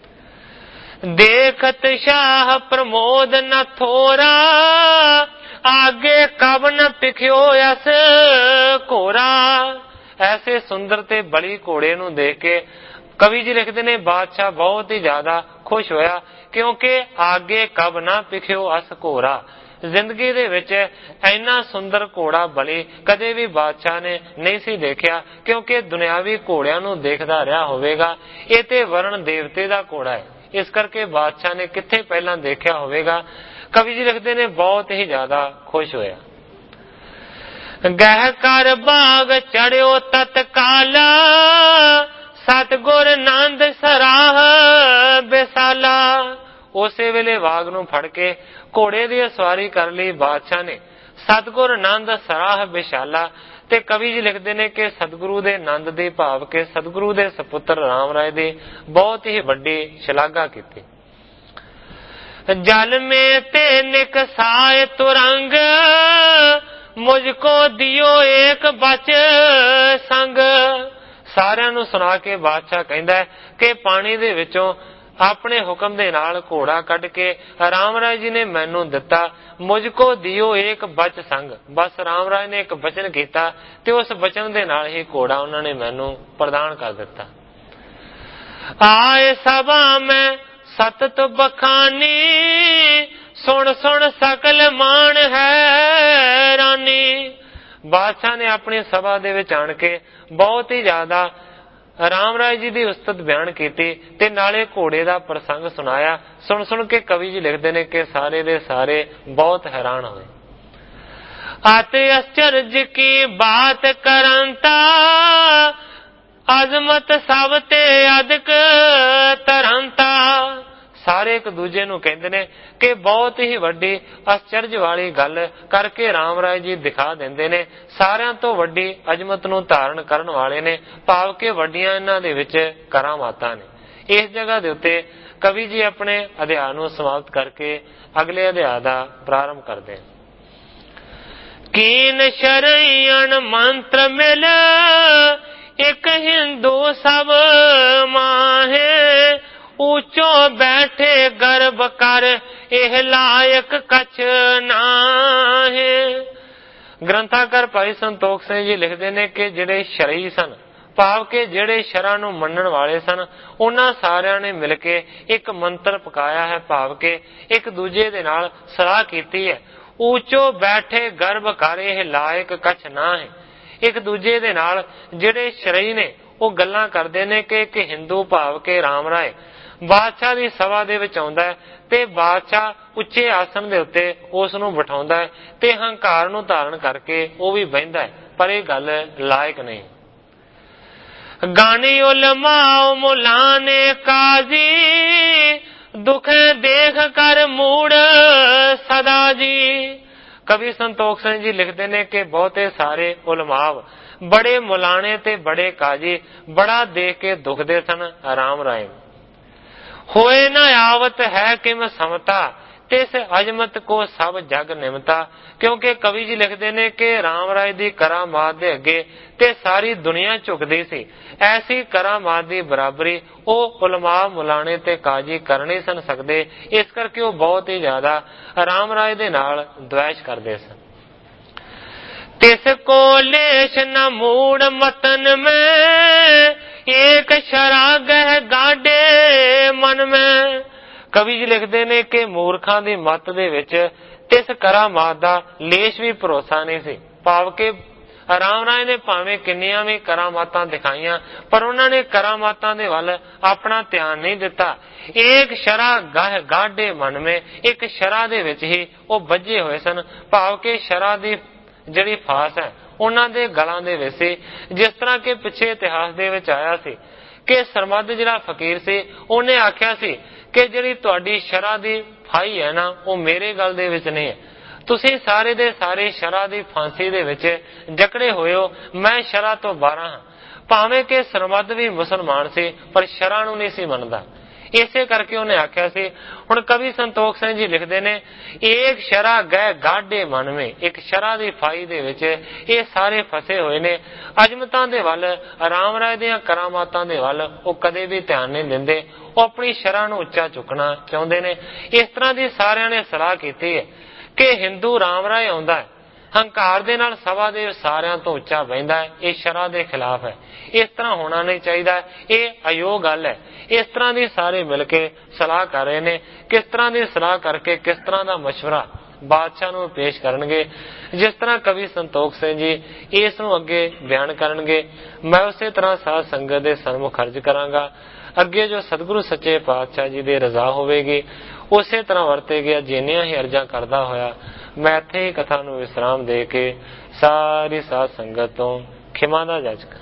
Speaker 1: ਦੇਖਤ ਸ਼ਾਹ ਪ੍ਰਮੋਦ ਨ ਥੋਰਾ, ਆਗੇ ਕਬ ਨ ਪਿਖਿਓ ਅਸ ਘੋਰਾ। ਐਸੇ ਸੁੰਦਰ ਤੇ ਬਲੀ ਘੋੜੇ ਨੂੰ ਦੇਖ ਕੇ ਕਵੀ ਜੀ ਲਿਖਦੇ ਨੇ ਬਾਦਸ਼ਾਹ ਬਹੁਤ ਹੀ ਜ਼ਿਆਦਾ ਖੁਸ਼ ਹੋਇਆ, ਕਿਉਂਕਿ ਆਗੇ ਕਬ ਨਾ ਪਿਖਿਓ ਅਸ ਘੋਰਾ। ਜ਼ਿੰਦਗੀ ਦੇ ਵਿੱਚ ਇੰਨਾ ਸੁੰਦਰ ਘੋੜਾ ਬਲੀ ਕਦੇ ਵੀ ਬਾਦਸ਼ਾਹ ਨੇ ਨਹੀਂ ਸੀ ਦੇਖਿਆ, ਕਿਉਂਕਿ ਦੁਨਿਆਵੀ ਘੋੜਿਆਂ ਨੂੰ ਦੇਖਦਾ ਰਿਹਾ ਹੋਵੇਗਾ। ਇਹ ਤੇ ਵਰਣ ਦੇਵਤੇ ਦਾ ਘੋੜਾ ਹੈ, ਇਸ ਕਰਕੇ ਬਾਦਸ਼ਾਹ ਨੇ ਕਿੱਥੇ ਪਹਿਲਾਂ ਦੇਖਿਆ ਹੋਵੇਗਾ। ਕਵੀ ਜੀ ਲਿਖਦੇ ਨੇ ਬਹੁਤ ਹੀ ਜ਼ਿਆਦਾ ਖੁਸ਼ ਹੋਇਆ। ਗਹਿ ਕਰ ਬਾਗ ਚੜਿਓ ਤਤਕਾਲ, ਸਤਿਗੁਰ ਨੰਦ ਸਰਾਹ ਬਿਸਾਲਾ। ਉਸੇ ਵੇਲੇ ਬਾਗ ਨੂੰ ਫੜ ਕੇ ਘੋੜੇ ਦੀ ਸਵਾਰੀ ਕਰ ਲਈ ਬਾਦਸ਼ਾਹ ਨੇ। ਸਤਿਗੁਰ ਨੰਦ ਸਰਾਹ ਬਿਸ਼ਾਲਾ। ਤੇ ਕਵੀ ਜੀ ਲਿਖਦੇ ਨੇ ਕਿ ਸਤਿਗੁਰੂ ਦੇ ਨੰਦ ਦੀ ਭਾਵ ਕੇ ਸਤਿਗੁਰੂ ਦੇ ਸਪੁੱਤਰ ਰਾਮ ਰਾਏ ਦੀ ਬਹੁਤ ਹੀ ਵੱਡੀ ਸ਼ਲਾਘਾ ਕੀਤੀ। ਜਲ ਮੇ ਤੇ ਨਿਕਸਾਏ ਤੁਰੰਗ, ਮੁਝਕੋ ਦਿਓ ਏਕ ਬਚ ਸੰਗ। ਸਾਰਿਆਂ ਨੂੰ ਸੁਣਾ ਕੇ ਬਾਦਸ਼ਾਹ ਕਹਿੰਦਾ ਕਿ ਪਾਣੀ ਦੇ ਵਿੱਚੋਂ ਆਪਣੇ ਹੁਕਮ ਦੇ ਨਾਲ ਘੋੜਾ ਕੱਢ ਕੇ ਰਾਮ ਰਾਏ ਜੀ ਨੇ ਮੈਨੂੰ ਦਿੱਤਾ। ਮੁਝਕੋ ਦਿਓ ਏਕ ਬਚ ਸੰਗ। ਬਸ ਰਾਮ ਰਾਏ ਨੇ ਇੱਕ ਬਚਨ ਕੀਤਾ ਤੇ ਉਸ ਬਚਨ ਦੇ ਨਾਲ ਹੀ ਘੋੜਾ ਉਹਨਾਂ ਨੇ ਮੈਨੂੰ ਪ੍ਰਦਾਨ ਕਰ ਦਿੱਤਾ। ਆਏ ਸਭਾ ਮੈਂ ਸਤਤ ਬਖਾਨੀ, ਸੁਣ ਸੁਣ ਸਕਲ ਮਾਣ ਹੈਰਾਨੀ। ਬਾਦਸ਼ਾਹ ਨੇ ਆਪਣੀ ਸਭਾ ਦੇ ਵਿੱਚ ਆਣ ਕੇ ਬਹੁਤ ਹੀ ਜ਼ਿਆਦਾ ਰਾਮ ਰਾਏ ਜੀ ਦੀ ਉਸਤਤ ਬਿਆਨ ਕੀਤੀ ਤੇ ਨਾਲੇ ਘੋੜੇ ਦਾ ਪ੍ਰਸੰਗ ਸੁਣਾਇਆ। ਸੁਣ ਸੁਣ ਕੇ ਕਵੀ ਜੀ ਲਿਖਦੇ ਨੇ ਕਿ ਸਾਰੇ ਦੇ ਸਾਰੇ ਬਹੁਤ ਹੈਰਾਨ ਹੋਏ। ਆਤੇ ਅਚਰਜ ਕੀ ਬਾਤ ਕਰੰਤਾ, ਅਜ਼ਮਤ ਸਭ ਤੇ ਅਦਕ ਤਰੰਤਾ। ਸਾਰੇ ਇੱਕ ਦੂਜੇ ਨੂੰ ਕਹਿੰਦੇ ਨੇ ਕਿ ਬਹੁਤ ਹੀ ਵੱਡੀ ਅਚਰਜ ਵਾਲੀ ਗੱਲ ਕਰਕੇ ਰਾਮ ਰਾਏ ਜੀ ਦਿਖਾ ਦਿੰਦੇ ਨੇ। ਸਾਰਿਆਂ ਤੋਂ ਵੱਡੀ ਅਜ਼ਮਤ ਨੂੰ ਧਾਰਨ ਕਰਨ ਵਾਲੇ ਨੇ, ਭਾਵ ਕਿ ਵੱਡੀਆਂ ਇਹਨਾਂ ਦੇ ਵਿੱਚ ਕਰਾਮਾਤਾਂ ਨੇ। ਇਸ ਜਗ੍ਹਾ ਦੇ ਉੱਤੇ ਕਵੀ ਜੀ ਆਪਣੇ ਅਧਿਆਇ ਨੂੰ ਸਮਾਪਤ ਕਰਕੇ ਅਗਲੇ ਅਧਿਆਇ ਦਾ ਪ੍ਰਾਰੰਭ ਕਰਦੇ ਹਨ। ਕੀਨ ਸ਼ਰਈਣ ਮੰਤਰ ਮਿਲ, ਇੱਕ ਹਿੰਦੂ ਸਭ ਮਾਹੇ। ਉੱਚੋ ਬੈਠੇ ਗਰਭ ਕਰ, ਇਹ ਲਾਇਕ ਕਛ ਨਾਹੇ। ਗ੍ਰੰਥਾਕਾਰ ਭਾਈ ਸੰਤੋਖ ਸਿੰਘ ਜੀ ਲਿਖਦੇ ਨੇ ਕਿ ਜਿਹੜੇ ਸ਼ਰਈ ਸਨ, ਭਾਵ ਕਿ ਜਿਹੜੇ ਸ਼ਰਾਂ ਨੂੰ ਮੰਨਣ ਵਾਲੇ ਸਨ, ਉਹਨਾਂ ਸਾਰਿਆਂ ਨੇ ਮਿਲ ਕੇ ਇੱਕ ਮੰਤਰ ਪਕਾਇਆ ਹੈ, ਭਾਵ ਕਿ ਇੱਕ ਦੂਜੇ ਦੇ ਨਾਲ ਸਲਾਹ ਕੀਤੀ ਹੈ। ਉੱਚੋ ਬੈਠੇ ਗਰਭ ਕਰ, ਇਹ ਲਾਇਕ ਕਛ ਨਾ ਹੈ। ਇੱਕ ਦੂਜੇ ਦੇ ਨਾਲ ਜਿਹੜੇ ਸ਼ਰਈ ਨੇ ਉਹ ਗੱਲਾਂ ਕਰਦੇ ਨੇ ਕਿ ਇੱਕ ਹਿੰਦੂ ਭਾਵ ਕਿ ਰਾਮ ਰਾਏ ਬਾਦਸ਼ਾਹ ਦੀ ਸਭਾ ਦੇ ਵਿੱਚ ਆਉਂਦਾ ਹੈ ਤੇ ਬਾਦਸ਼ਾਹ ਉੱਚੇ ਆਸਣ ਦੇ ਉੱਤੇ ਉਸ ਨੂੰ ਬਿਠਾਉਂਦਾ ਹੈ ਤੇ ਹੰਕਾਰ ਨੂੰ ਧਾਰਨ ਕਰਕੇ ਉਹ ਵੀ ਬਹਿੰਦਾ ਹੈ, ਪਰ ਇਹ ਗੱਲ ਲਾਇਕ ਨਹੀਂ। ਗਾਨੀ ਉਲਮਾਓ ਮੁਲਾਨੇ ਕਾਜ਼ੀ, ਦੁਖ ਦੇਖ ਕਰ ਮੂੜ ਸਦਾ ਜੀ। ਕਵੀ ਸੰਤੋਖ ਸਿੰਘ ਜੀ ਲਿਖਦੇ ਨੇ ਕਿ ਬਹੁਤੇ ਸਾਰੇ ਉਲਮਾਵ, ਬੜੇ ਮੁਲਾਣੇ ਤੇ ਬੜੇ ਕਾਜੀ ਬੜਾ ਦੇਖ ਕੇ ਦੁਖਦੇ ਸਨ ਰਾਮ ਰਾਏ। ਹੋਏ ਨਾ ਆਵਤ ਹੈ ਕਿਮ ਸਮਤਾ, ਤਿਸ ਅਜਮਤ ਕੋ ਸਭ ਜਗ ਨਿਮਤਾ। ਕਿਉਂਕਿ ਕਵੀ ਜੀ ਲਿਖਦੇ ਨੇ ਕਿ ਰਾਮ ਰਾਏ ਦੀ ਕਰਾਮਾਤ ਦੇ ਅੱਗੇ ਤੇ ਸਾਰੀ ਦੁਨੀਆ ਝੁਕਦੀ ਸੀ। ਐਸੀ ਕਰਾਮਾਤ ਦੀ ਬਰਾਬਰੀ ਉਹ ਉਲਮਾ ਮੁਲਾਣੇ ਤੇ ਕਾਜੀ ਕਰ ਨਹੀਂ ਸਨ ਸਕਦੇ। ਇਸ ਕਰਕੇ ਉਹ ਬਹੁਤ ਹੀ ਜ਼ਿਆਦਾ ਰਾਮ ਰਾਏ ਦੇ ਨਾਲ ਦਵੈਸ਼ ਕਰਦੇ ਸਨ। ਤਿਸ ਕੋ ਲੇਸ਼ ਨ ਮੂੜ ਮਤਨ ਮੈਂ, ਏਕ ਸ਼ਰਾਗਹ ਗਾਡੇ ਮਨ ਮੈਂ। ਕਵੀ ਜੀ ਲਿਖਦੇ ਨੇ ਕਿ ਮੂਰਖਾਂ ਦੀ ਮੱਤ ਦੇ ਵਿੱਚ ਤਿਸ ਕਰਾਮਾਤ ਦਾ ਲੇਸ਼ ਵੀ ਭਰੋਸਾ ਨਹੀਂ ਸੀ, ਭਾਵ ਕਿ ਰਾਮ ਰਾਏ ਨੇ ਭਾਵੇਂ ਕਿੰਨੀਆਂ ਵੀ ਕਰਾਮਾਤਾਂ ਦਿਖਾਈਆਂ, ਪਰ ਉਹਨਾਂ ਨੇ ਕਰਾਮਾਤਾਂ ਦੇ ਵੱਲ ਆਪਣਾ ਧਿਆਨ ਨਹੀਂ ਦਿੱਤਾ। ਏਕ ਸ਼ਰਾ ਗਾਡੇ ਮਨ ਮੇ, ਇੱਕ ਸ਼ਰਾ ਦੇ ਵਿੱਚ ਹੀ ਉਹ ਬੱਝੇ ਹੋਏ ਸਨ, ਭਾਵ ਕਿ ਸ਼ਰਾ ਦੀ ਜਿਹੜੀ ਫਾਸ ਹੈ ਉਹਨਾਂ ਦੇ ਗਲਾਂ ਦੇ ਵਿੱਚ ਸੀ। ਜਿਸ ਤਰ੍ਹਾਂ ਕਿ ਪਿੱਛੇ ਇਤਿਹਾਸ ਦੇ ਵਿੱਚ ਆਇਆ ਸੀ ਕਿ ਸਰਮਦ ਜਿਹੜਾ ਫਕੀਰ ਸੀ ਉਹਨੇ ਆਖਿਆ ਸੀ ਕਿ ਜਿਹੜੀ ਤੁਹਾਡੀ ਸ਼ਰ੍ਹਾ ਦੀ ਫਾਈ ਹੈ ਨਾ ਉਹ ਮੇਰੇ ਗਲ ਦੇ ਵਿੱਚ ਨਹੀਂ ਹੈ, ਤੁਸੀਂ ਸਾਰੇ ਦੇ ਸਾਰੇ ਸ਼ਰ੍ਹਾ ਦੀ ਫਾਂਸੀ ਦੇ ਵਿੱਚ ਜਕੜੇ ਹੋਏ ਹੋ, ਮੈਂ ਸ਼ਰ੍ਹਾ ਤੋਂ ਬਾਹਰ ਹਾਂ। ਭਾਵੇਂ ਕਿ ਸਰਮਦ ਵੀ ਮੁਸਲਮਾਨ ਸੀ ਪਰ ਸ਼ਰ੍ਹਾ ਨੂੰ ਨਹੀਂ ਸੀ ਮੰਨਦਾ। ਇਸੇ ਕਰਕੇ ਉਹਨੇ ਆਖਿਆ ਸੀ। ਹੁਣ ਕਵੀ ਸੰਤੋਖ ਸਿੰਘ ਜੀ ਲਿਖਦੇ ਨੇ, ਏਕ ਸ਼ਰ੍ਹਾ ਗਏ ਗਾਢੇ ਮਨ ਵਿੱਚ, ਇੱਕ ਸ਼ਰ੍ਹਾ ਦੀ ਫਾਈ ਦੇ ਵਿੱਚ ਇਹ ਸਾਰੇ ਫਸੇ ਹੋਏ ਨੇ। ਅਜਮਤਾਂ ਦੇ ਵੱਲ, ਰਾਮ ਰਾਏ ਦੀਆਂ ਕਰਾਮਾਤਾਂ ਦੇ ਵੱਲ ਉਹ ਕਦੇ ਵੀ ਧਿਆਨ ਨਹੀਂ ਦਿੰਦੇ, ਉਹ ਆਪਣੀ ਸ਼ਰ੍ਹਾ ਨੂੰ ਉੱਚਾ ਚੁੱਕਣਾ ਚਾਹੁੰਦੇ ਨੇ। ਇਸ ਤਰ੍ਹਾਂ ਦੀ ਸਾਰਿਆਂ ਨੇ ਸਲਾਹ ਕੀਤੀ ਹੈ ਕਿ ਹਿੰਦੂ ਰਾਮ ਰਾਏ ਆਉਂਦਾ ਹੈ, ਹੰਕਾਰ ਦੇ ਨਾਲ ਸਭਾ ਦੇ ਸਾਰਿਆਂ ਤੋਂ ਉੱਚਾ ਬਹਿੰਦਾ ਹੈ, ਇਹ ਸ਼ਰ੍ਹਾ ਦੇ ਖਿਲਾਫ ਹੈ, ਇਸ ਤਰ੍ਹਾਂ ਹੋਣਾ ਨਹੀਂ ਚਾਹੀਦਾ, ਇਹ ਅਯੋਗ ਗੱਲ ਹੈ। ਇਸ ਤਰ੍ਹਾਂ ਦੀ ਸਾਰੇ ਮਿਲ ਕੇ ਸਲਾਹ ਕਰ ਰਹੇ ਨੇ। ਕਿਸ ਤਰ੍ਹਾਂ ਦੀ ਸਲਾਹ ਕਰਕੇ ਕਿਸ ਤਰ੍ਹਾਂ ਦਾ ਮਸ਼ਵਰਾ ਬਾਦਸ਼ਾਹ ਨੂੰ ਪੇਸ਼ ਕਰਨਗੇ, ਜਿਸ ਤਰ੍ਹਾਂ ਕਵੀ ਸੰਤੋਖ ਸਿੰਘ ਜੀ ਇਸ ਨੂੰ ਅੱਗੇ ਬਿਆਨ ਕਰਨਗੇ, ਮੈਂ ਉਸੇ ਤਰ੍ਹਾਂ ਸਾਧ ਸੰਗਤ ਦੇ ਸਨਮੁਖ ਅਰਜ਼ ਕਰਾਂਗਾ। ਅੱਗੇ ਜੋ ਸਤਿਗੁਰੂ ਸੱਚੇ ਪਾਤਸ਼ਾਹ ਜੀ ਦੀ ਰਜ਼ਾ ਹੋਵੇਗੀ ਉਸੇ ਤਰ੍ਹਾਂ ਵਰਤੇ ਗਿਆ। ਜਿੰਨੀਆਂ ਹੀ ਅਰਜ਼ਾਂ ਕਰਦਾ ਹੋਇਆ ਮੈਂ ਇੱਥੇ ਹੀ ਕਥਾ ਨੂੰ ਵਿਸਰਾਮ ਦੇ ਕੇ ਸਾਰੀ ਸਾਧ ਸੰਗਤ ਤੋਂ ਖਿਮਾ ਦਾ ਜਾਚਕ।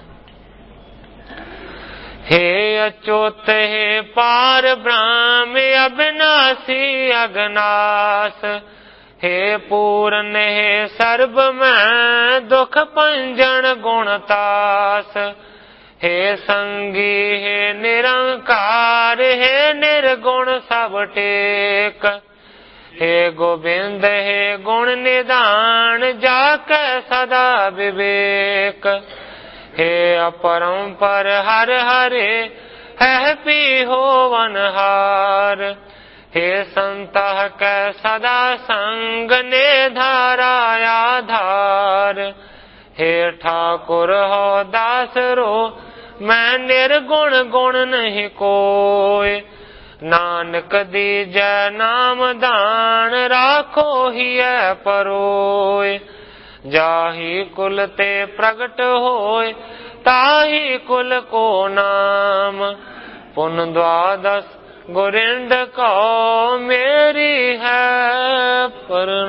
Speaker 1: हे अच्युत हे पार ब्रह्म अविनाशी अगनाश, हे पूर्ण हे सर्ब में दुख पंजन गुणतास, हे संगी हे निरंकार हे निर्गुण सब टेक, हे गोविंद हे गुण निदान जाके सदा विवेक, हे अपरंपर हर हरे है पी होवनहार, हे संतः कै सदा संग ने धारा आधार, हे ठाकुर हो दास रो मैं निर्गुण गुण नहीं कोय, नानक दीजै नाम दान राखो ही परोय, जाही कुल ते प्रगट होय ताही कुल को नाम, पुन द्वादश गुरिंद को मेरी है पर